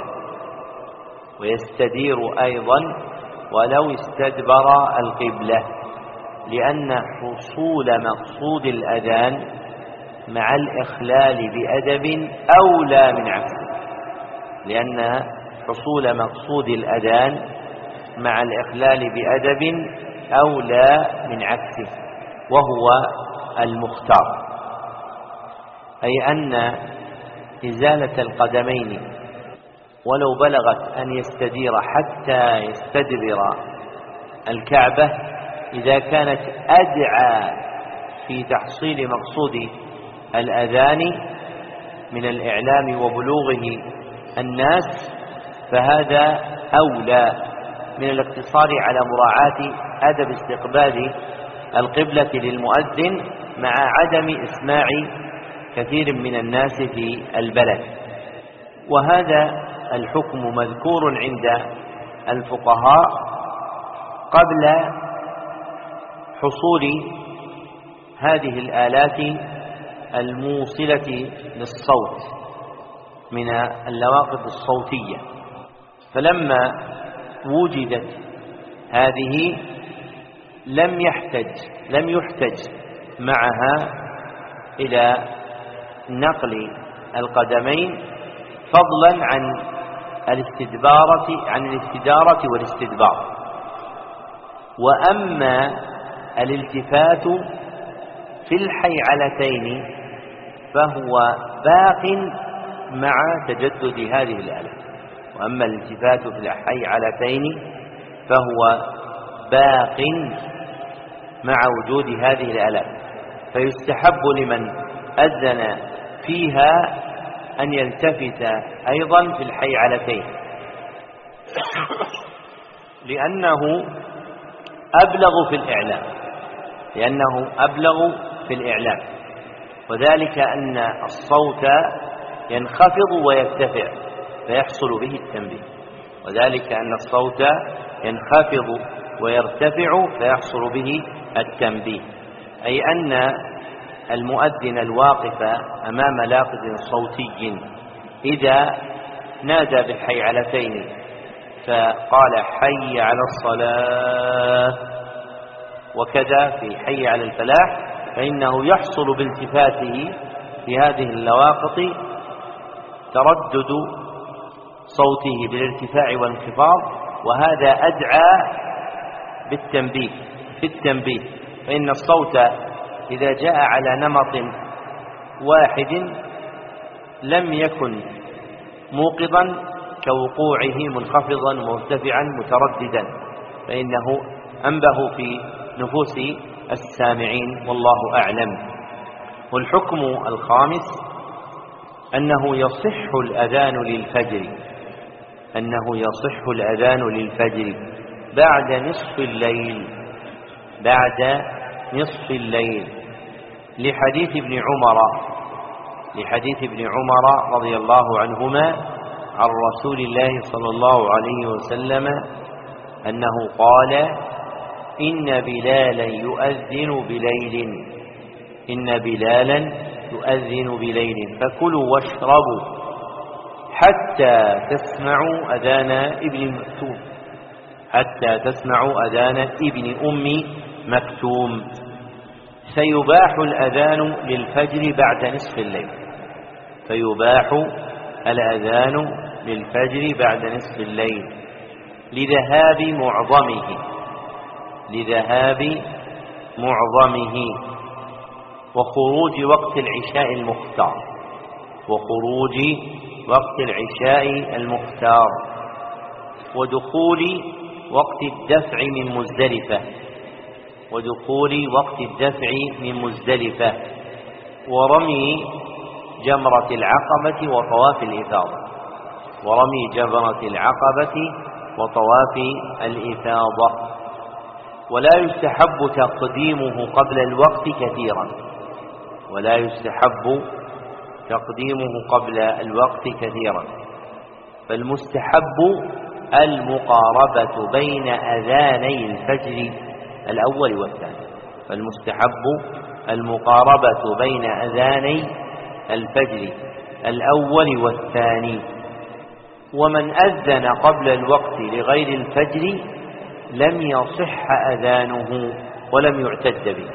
ويستدير أيضا ولو استدبر القبلة، لأن حصول مقصود الأذان مع الإخلال بأدب أولى من عكسه، لأن حصول مقصود الأذان مع الإخلال بأدب أولى من عكسه، وهو المختار، أي أن إزالة القدمين ولو بلغت أن يستدير حتى يستدبر الكعبة إذا كانت أدعى في تحصيل مقصود الأذان من الإعلام وبلوغه الناس فهذا أولى من الاقتصار على مراعاة أدب استقبال القبلة للمؤذن مع عدم إسماع كثير من الناس في البلد. وهذا الحكم مذكور عند الفقهاء قبل حصول هذه الآلات الموصلة للصوت من اللواقط الصوتية، فلما وجدت هذه لم يحتج معها إلى نقل القدمين فضلا عن الاستدارة والاستدبار. وأما الالتفات في الحيعلتين فهو باق مع تجدد هذه الآلات. وأما الالتفات في الحيعلتين فهو باق مع وجود هذه الآلات، فيستحب لمن أذن فيها أن يلتفت أيضا في الحيعلتين لأنه أبلغ في الإعلام، وذلك أن الصوت ينخفض ويرتفع فيحصل به التنبيه، أي أن المؤذن الواقف أمام لاقط صوتي إذا نادى بالحيعلتين فقال حي على الصلاة وكذا في حي على الفلاح، فإنه يحصل بالتفاته في هذه اللواقط تردد صوته بالارتفاع والانخفاض، وهذا أدعى بالتنبيه فإن الصوت إذا جاء على نمط واحد لم يكن موقظا كوقوعه منخفضا مرتفعا مترددا، فإنه أنبه في نفوس السامعين والله أعلم. والحكم الخامس أنه يصح الأذان للفجر بعد نصف الليل لحديث ابن عمر رضي الله عنهما عن رسول الله صلى الله عليه وسلم أنه قال إن بلالا يؤذن بليل فكلوا واشربوا حتى تسمعوا أذان ابن أم مكتوم، فيباح الأذان للفجر بعد نصف الليل لذهاب معظمه وخروج وقت العشاء المختار ودخول وقت الدفع من مزدلفة ورمي جمرة العقبة وطواف الإفاضة. ولا يستحب تقديمه قبل الوقت كثيرا فالمستحب المقاربة بين أذاني الفجر الأول والثاني. ومن أذن قبل الوقت لغير الفجر لم يصح أذانه ولم يعتد به.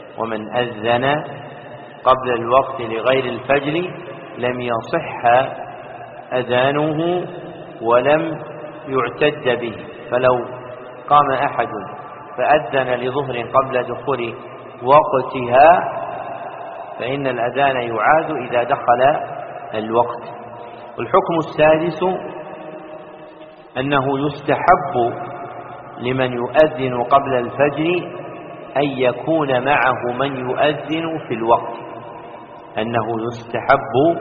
فلو قام أحد فأذن لظهر قبل دخول وقتها فإن الأذان يعاد إذا دخل الوقت. والحكم السادس أنه يستحب لمن يؤذن قبل الفجر أن يكون معه من يؤذن في الوقت،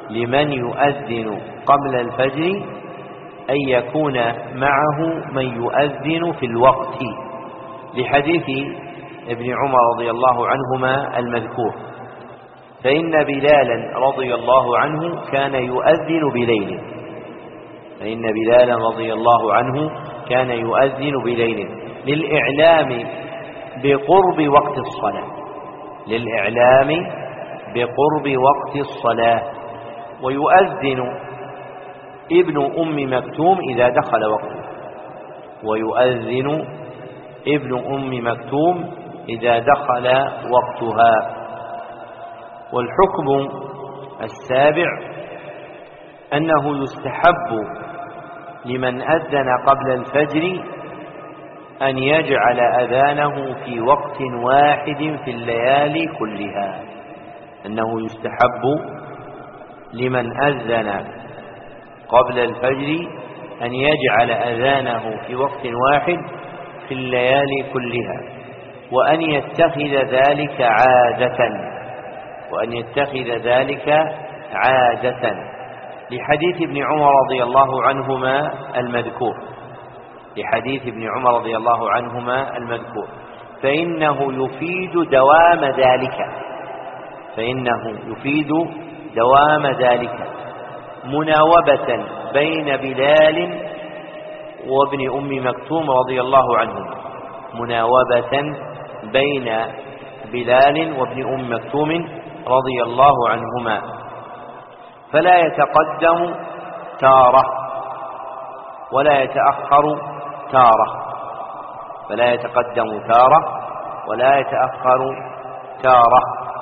لمن يؤذن قبل الفجر أن يكون معه من يؤذن في الوقت، لحديث ابن عمر رضي الله عنهما المذكور، فإن بلالا رضي الله عنه كان يؤذن بليل، فإن بلالا رضي الله عنه كان يؤذن بليل للإعلام بقرب وقت الصلاة، للإعلام بقرب وقت الصلاة. ويؤذن ابن أم مكتوم إذا دخل وقته، ويؤذن ابن أم مكتوم إذا دخل وقتها. والحكم السابع أنه يستحب لمن أذن قبل الفجر أن يجعل أذانه في وقت واحد في الليالي كلها، أنه يستحب لمن أذن قبل الفجر أن يجعل أذانه في وقت واحد في الليالي كلها، وأن يتخذ ذلك عادة، وأن يتخذ ذلك عادة، لحديث ابن عمر رضي الله عنهما المذكور، لحديث ابن عمر رضي الله عنهما المذكور، فإنه يفيد دوام ذلك، فإنه يفيد دوام ذلك، مناوبة بين بلال وابن أم مكتوم رضي الله عنهما، مناوبة بين بلال وابن أم مكتوم رضي الله عنهما، فلا يتقدم تارة ولا يتأخر تارة، فلا يتقدم تارة ولا يتأخر تارة،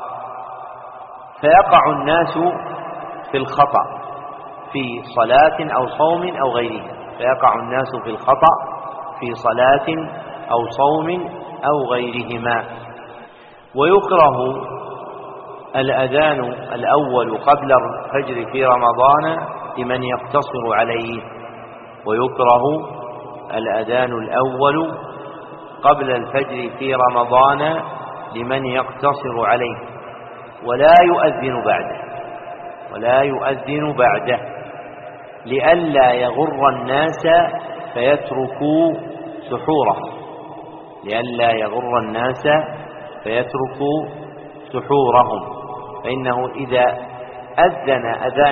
فيقع الناس في الخطأ في صلاة أو صوم أو غيره، فيقع الناس في الخطأ في صلاة أو صوم أو غيرهما. ويكره الأذان الأول قبل الفجر في رمضان لمن يقتصر عليه، ويكره الأذان الأول قبل الفجر في رمضان لمن يقتصر عليه، ولا يؤذن بعده، ولا يؤذن بعده لئلا يغر الناس فيتركوا سحورهم، لئلا يغر الناس فيتركوا سحورهم، فإنه إذا أذن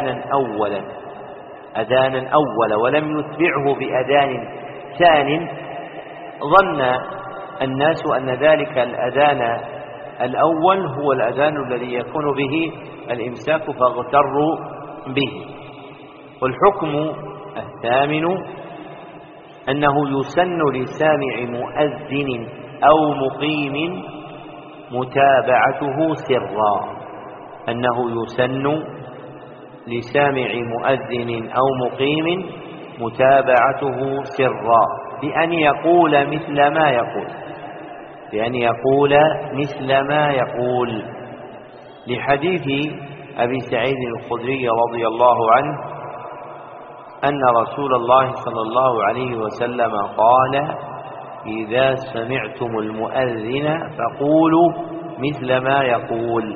أذانا أولا ولم يتبعه بأذان ثان ظن الناس أن ذلك الأذان الأول هو الأذان الذي يكون به الإمساك فاغتروا به. والحكم الثامن أنه يسن لسامع مؤذن أو مقيم متابعته سرا، أنه يسن لسامع مؤذن أو مقيم متابعته سرا بأن يقول مثل ما يقول، بأن يقول مثل ما يقول، لحديث أبي سعيد الخدري رضي الله عنه أن رسول الله صلى الله عليه وسلم قال: إذا سمعتم المؤذن فقولوا مثل ما يقول.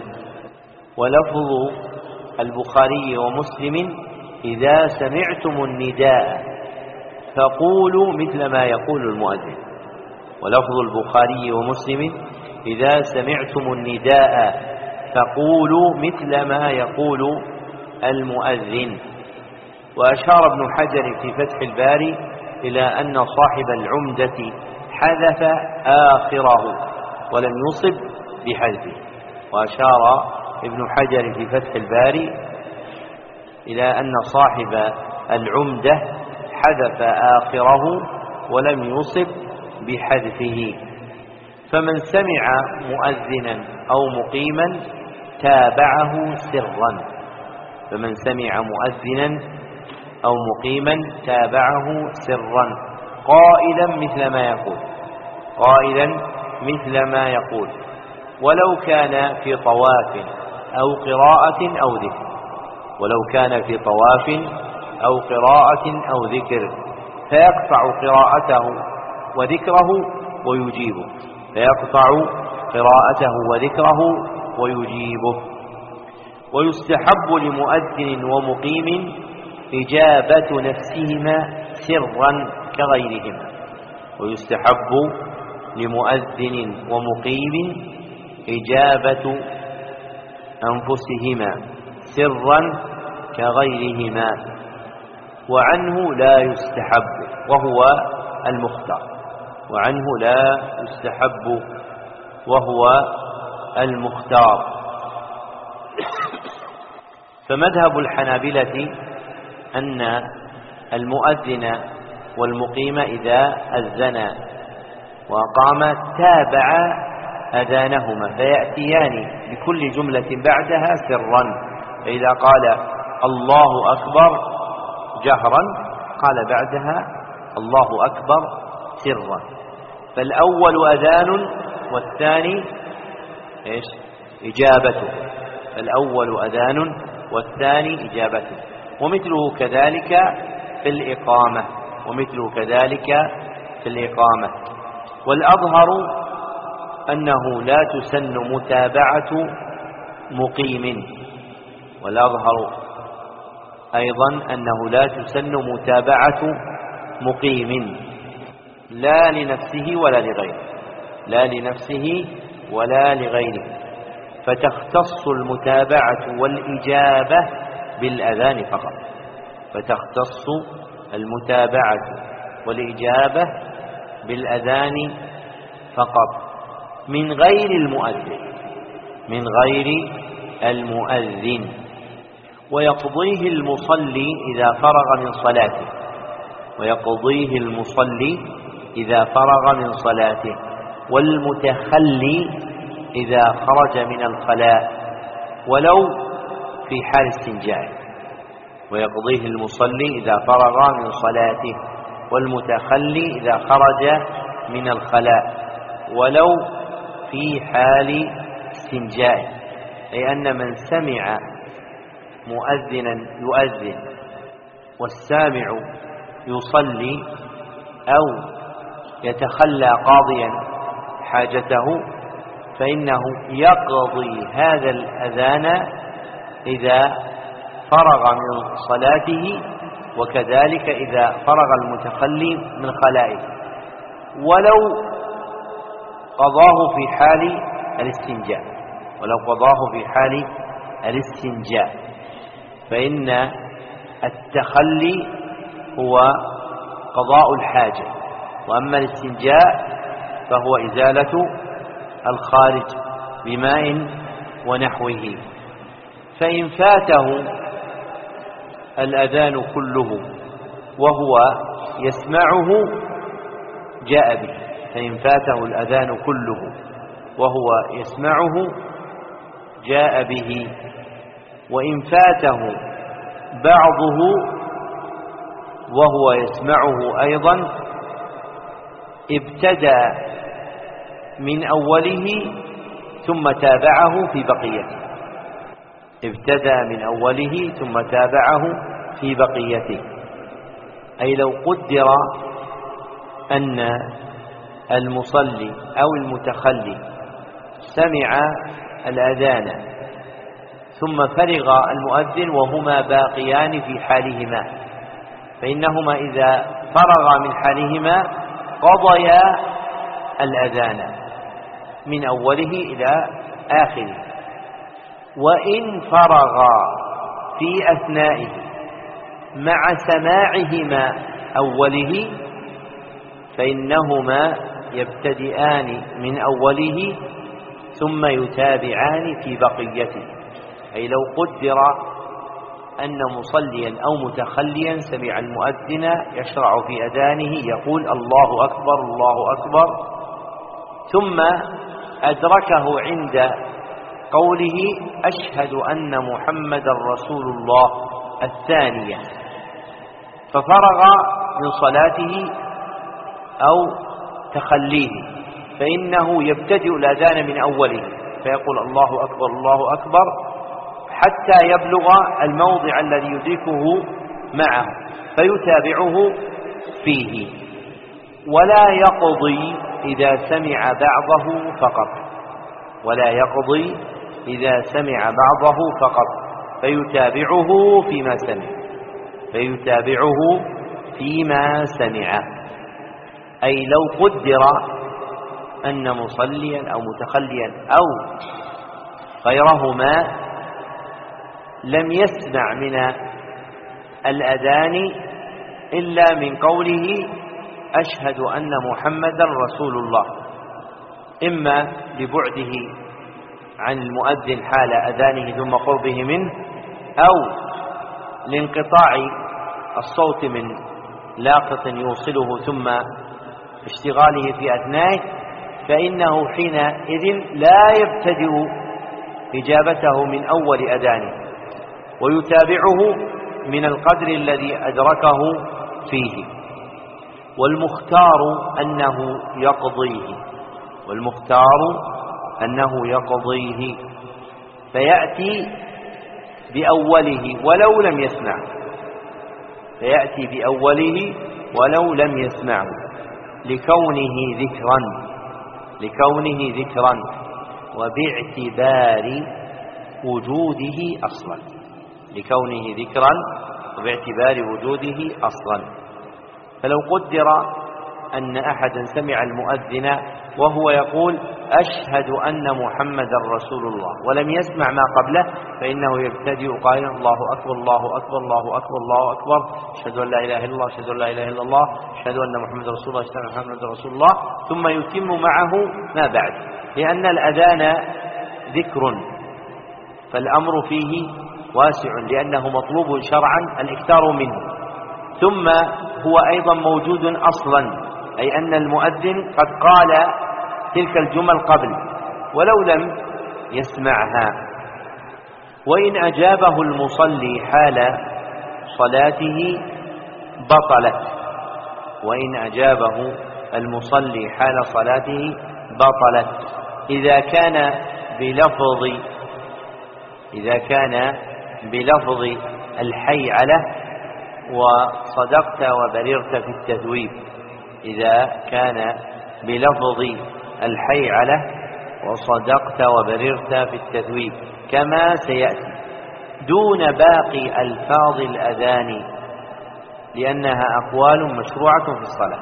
ولفظ البخاري ومسلم: إذا سمعتم النداء فقولوا مثل ما يقول المؤذن. ولفظ البخاري ومسلم: إذا سمعتم النداء فقولوا مثل ما يقول المؤذن. وأشار ابن حجر في فتح الباري إلى أن صاحب العمدة حذف آخره ولم يصب بحذفه. وأشار ابن حجر في فتح الباري إلى أن صاحب العمدة حذف آخره ولم يصب بحذفه. فمن سمع مؤذنا أو مقيما تابعه سرا، فمن سمع مؤذنا أو مقيما تابعه سرا قائلا مثل ما يقول، قائلا مثل ما يقول، ولو كان في طواف أو قراءة أو ذكر، ولو كان في طواف أو قراءة أو ذكر، فيقطع قراءته وذكره ويجيبه، فيقطع قراءته وذكره ويجيبه. ويستحب لمؤذن ومقيم إجابة نفسهما سرا كغيرهما. ويستحب لمؤذن ومقيم إجابة أنفسهما سرا كغيرهما، وعنه لا يستحب وهو المختار. وعنه لا يستحب وهو المختار. فمذهب الحنابلة أن المؤذن والمقيم إذا أذنا وأقام تابع أذانهما، فيأتيان بكل جملة بعدها سرا. فإذا قال الله أكبر جهرا قال بعدها الله أكبر سرا. فالأول أذان والثاني إجابته. الأول أذان والثاني إجابته. ومثله كذلك في الإقامة. ومثله كذلك في الإقامة. والأظهر أنه لا تسن متابعة مقيم. والأظهر أيضا أنه لا تسن متابعة مقيم لا لنفسه ولا لغيره. لا لنفسه ولا لغيره. فتختص المتابعة والإجابة بالأذان فقط. فتختص المتابعة والإجابة بالأذان فقط من غير المؤذن. من غير المؤذن. ويقضيه المصلي إذا فرغ من صلاته. ويقضيه المصلي إذا فرغ من صلاته. والمتخلي إذا خرج من الخلاء ولو في حال استنجاء. ويقضيه المصلي إذا فرغ من صلاته والمتخلي إذا خرج من الخلاء ولو في حال استنجاء. أي أن من سمع مؤذنا يؤذن والسامع يصلي أو يتخلى قاضيا حاجته فإنه يقضي هذا الأذان إذا فرغ من صلاته، وكذلك إذا فرغ المتخلي من خلائه، ولو قضاه في حال الاستنجاء. ولو قضاه في حال الاستنجاء. فإن التخلي هو قضاء الحاجة، وأما الاستنجاء فهو إزالة الخارج بماء ونحوه. فإن فاته الأذان كله وهو يسمعه جاء به. فإن فاته الأذان كله وهو يسمعه جاء به. وإن فاته بعضه وهو يسمعه أيضا ابتدأ من أوله ثم تابعه في بقيته. ابتدأ من أوله ثم تابعه في بقيته. أي لو قدر أن المصلي أو المتخلي سمع الأذان ثم فرغ المؤذن وهما باقيان في حالهما، فإنهما إذا فرغا من حالهما قضيا الأذان من أوله إلى آخره. وإن فرغا في أثنائه مع سماعهما أوله فإنهما يبتدئان من أوله ثم يتابعان في بقيته. أي لو قدر أن مصليا أو متخليا سمع المؤذن يشرع في أذانه يقول الله أكبر الله أكبر، ثم أدركه عند قوله أشهد أن محمدا رسول الله الثانية، ففرغ من صلاته أو تخليه، فإنه يبتدئ الأذان من أوله فيقول الله أكبر الله أكبر حتى يبلغ الموضع الذي يدركه معه فيتابعه فيه. ولا يقضي إذا سمع بعضه فقط. ولا يقضي إذا سمع بعضه فقط. فيتابعه فيما سمع. أي لو قدر أن مصليا أو متخليا أو غيرهما لم يسمع من الأذان إلا من قوله أشهد أن محمدا رسول الله، إما لبعده عن المؤذن حال أذانه ثم قربه منه، أو لانقطاع الصوت من لاقط يوصله ثم اشتغاله في أثنائه، فإنه حينئذ لا يبتدئ إجابته من أول أذانه، ويتابعه من القدر الذي أدركه فيه. والمختار أنه يقضيه فيأتي بأوله ولو لم يسمعه لكونه ذكرا وباعتبار وجوده أصلا. فلو قدر أن أحدا سمع المؤذن وهو يقول أشهد أن محمدا رسول الله ولم يسمع ما قبله، فإنه يبتدئ قائلا الله أكبر الله أكبر الله أكبر الله أكبر، أشهد أن لا إله إلا الله أشهد أن لا إله إلا الله أشهد أن محمدا رسول الله أشهد أن محمدا رسول الله، ثم يتم معه ما بعد، لأن الأذان ذكر فالأمر فيه واسع، لأنه مطلوب شرعا الإكثار منه، ثم هو أيضا موجود أصلا، أي أن المؤذن قد قال تلك الجمل قبل ولو لم يسمعها. وإن أجابه المصلي حال صلاته بطلت إذا كان بلفظ الحي عليه وصدقت وبررت في التثويب، كما سيأتي، دون باقي ألفاظ الأذان لأنها أقوال مشروعة في الصلاة،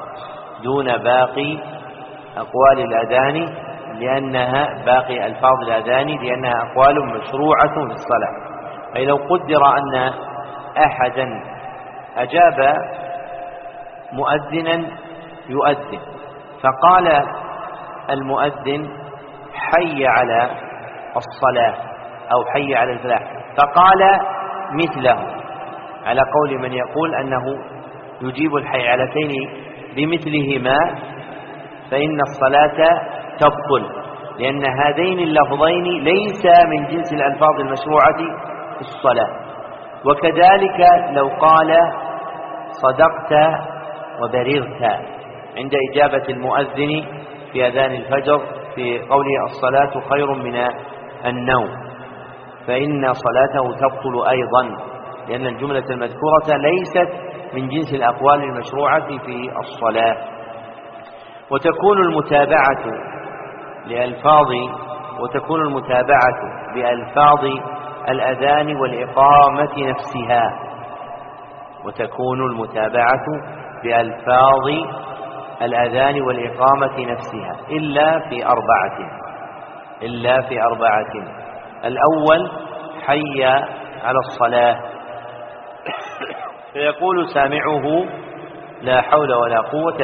أي لو قدر أن أحدا أجاب مؤذنا يؤذن فقال المؤذن حي على الصلاة أو حي على الفلاح، فقال مثله على قول من يقول أنه يجيب الحي علتين بمثلهما، فإن الصلاة تبطل، لأن هذين اللفظين ليس من جنس الألفاظ المشروعة في الصلاة. وكذلك لو قال صدقت وبررت عند إجابة المؤذن في أذان الفجر في قوله الصلاة خير من النوم، فإن صلاته تبطل أيضا، لأن الجملة المذكورة ليست من جنس الأقوال المشروعة في الصلاة. وتكون المتابعة بألفاظ الأذان والإقامة نفسها إلا في أربعة. الأول حي على الصلاة، فيقول سامعه لا حول ولا قوة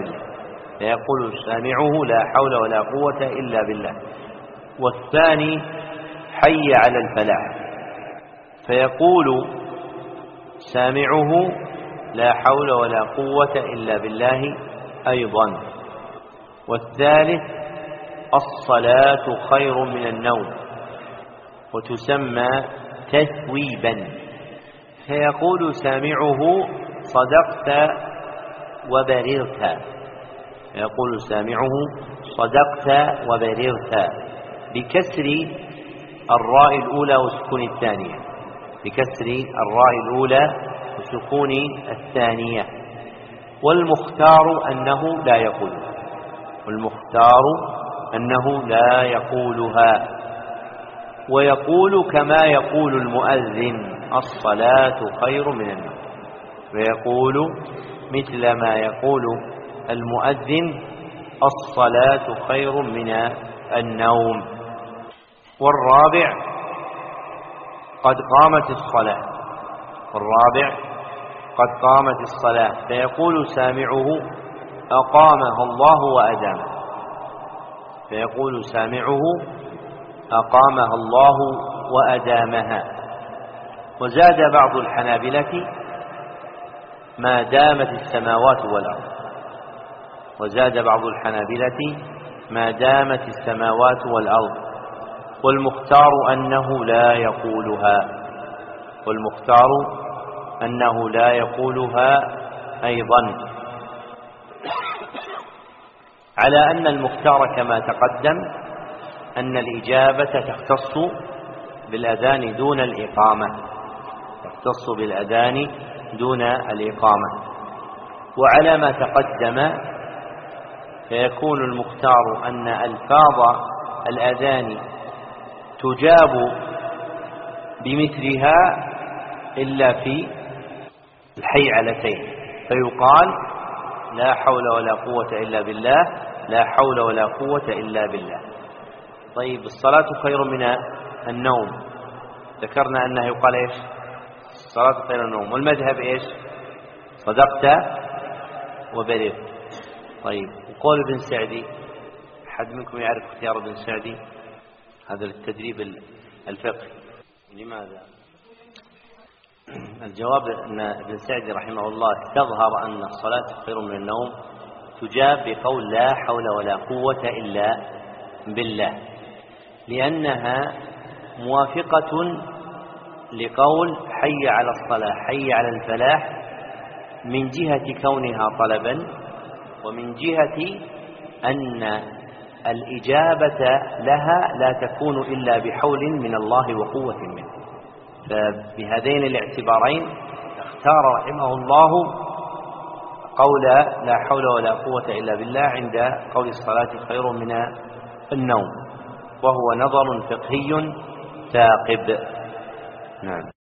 إلا بالله. والثاني حي على الفلاح، فيقول سامعه لا حول ولا قوة إلا بالله أيضا. والثالث الصلاة خير من النوم، وتسمى تثويبا، فيقول سامعه صدقت وبررت بكسر الراء الأولى وسكون الثانية. والمختار أنه لا يقولها، ويقول كما يقول المؤذن الصلاة خير من النوم، ويقول مثل ما يقول المؤذن الصلاة خير من النوم. والرابع قد قامت الصلاة، والرابع قد قامت الصلاة، فيقول سامعه أقامها الله وأدامها، فيقول سامعه أقامها الله وأدامها. وزاد بعض الحنابلة ما دامت السماوات والأرض، وزاد بعض الحنابلة ما دامت السماوات والأرض، والمختار أنه لا يقولها، والمختار أنه لا يقولها أيضا، على أن المختار كما تقدم أن الإجابة تختص بالأذان دون الإقامة، تختص بالأذان دون الإقامة. وعلى ما تقدم فيكون المختار أن ألفاظ الأذان تجاب بمثلها إلا في الحيعلتين، فيقال لا حول ولا قوة إلا بالله، لا حول ولا قوة إلا بالله. طيب الصلاة خير من النوم، ذكرنا أنه يقال إيش؟ الصلاة خير من النوم. والمذهب إيش؟ صدقت وبررت. طيب وقول ابن سعدي، أحد منكم يعرف اختيار ابن سعدي؟ هذا التدريب الفقهي. لماذا؟ الجواب أن ابن سعدي رحمه الله استظهر أن الصلاة خير من النوم تجاب بقول لا حول ولا قوة إلا بالله، لأنها موافقة لقول حي على الصلاة حي على الفلاح، من جهة كونها طلبا، ومن جهة أن الإجابة لها لا تكون إلا بحول من الله وقوة منه. فبهذين الاعتبارين اختار رحمه الله قول لا حول ولا قوة إلا بالله عند قول الصلاة خير من النوم، وهو نظر فقهي ثاقب. نعم.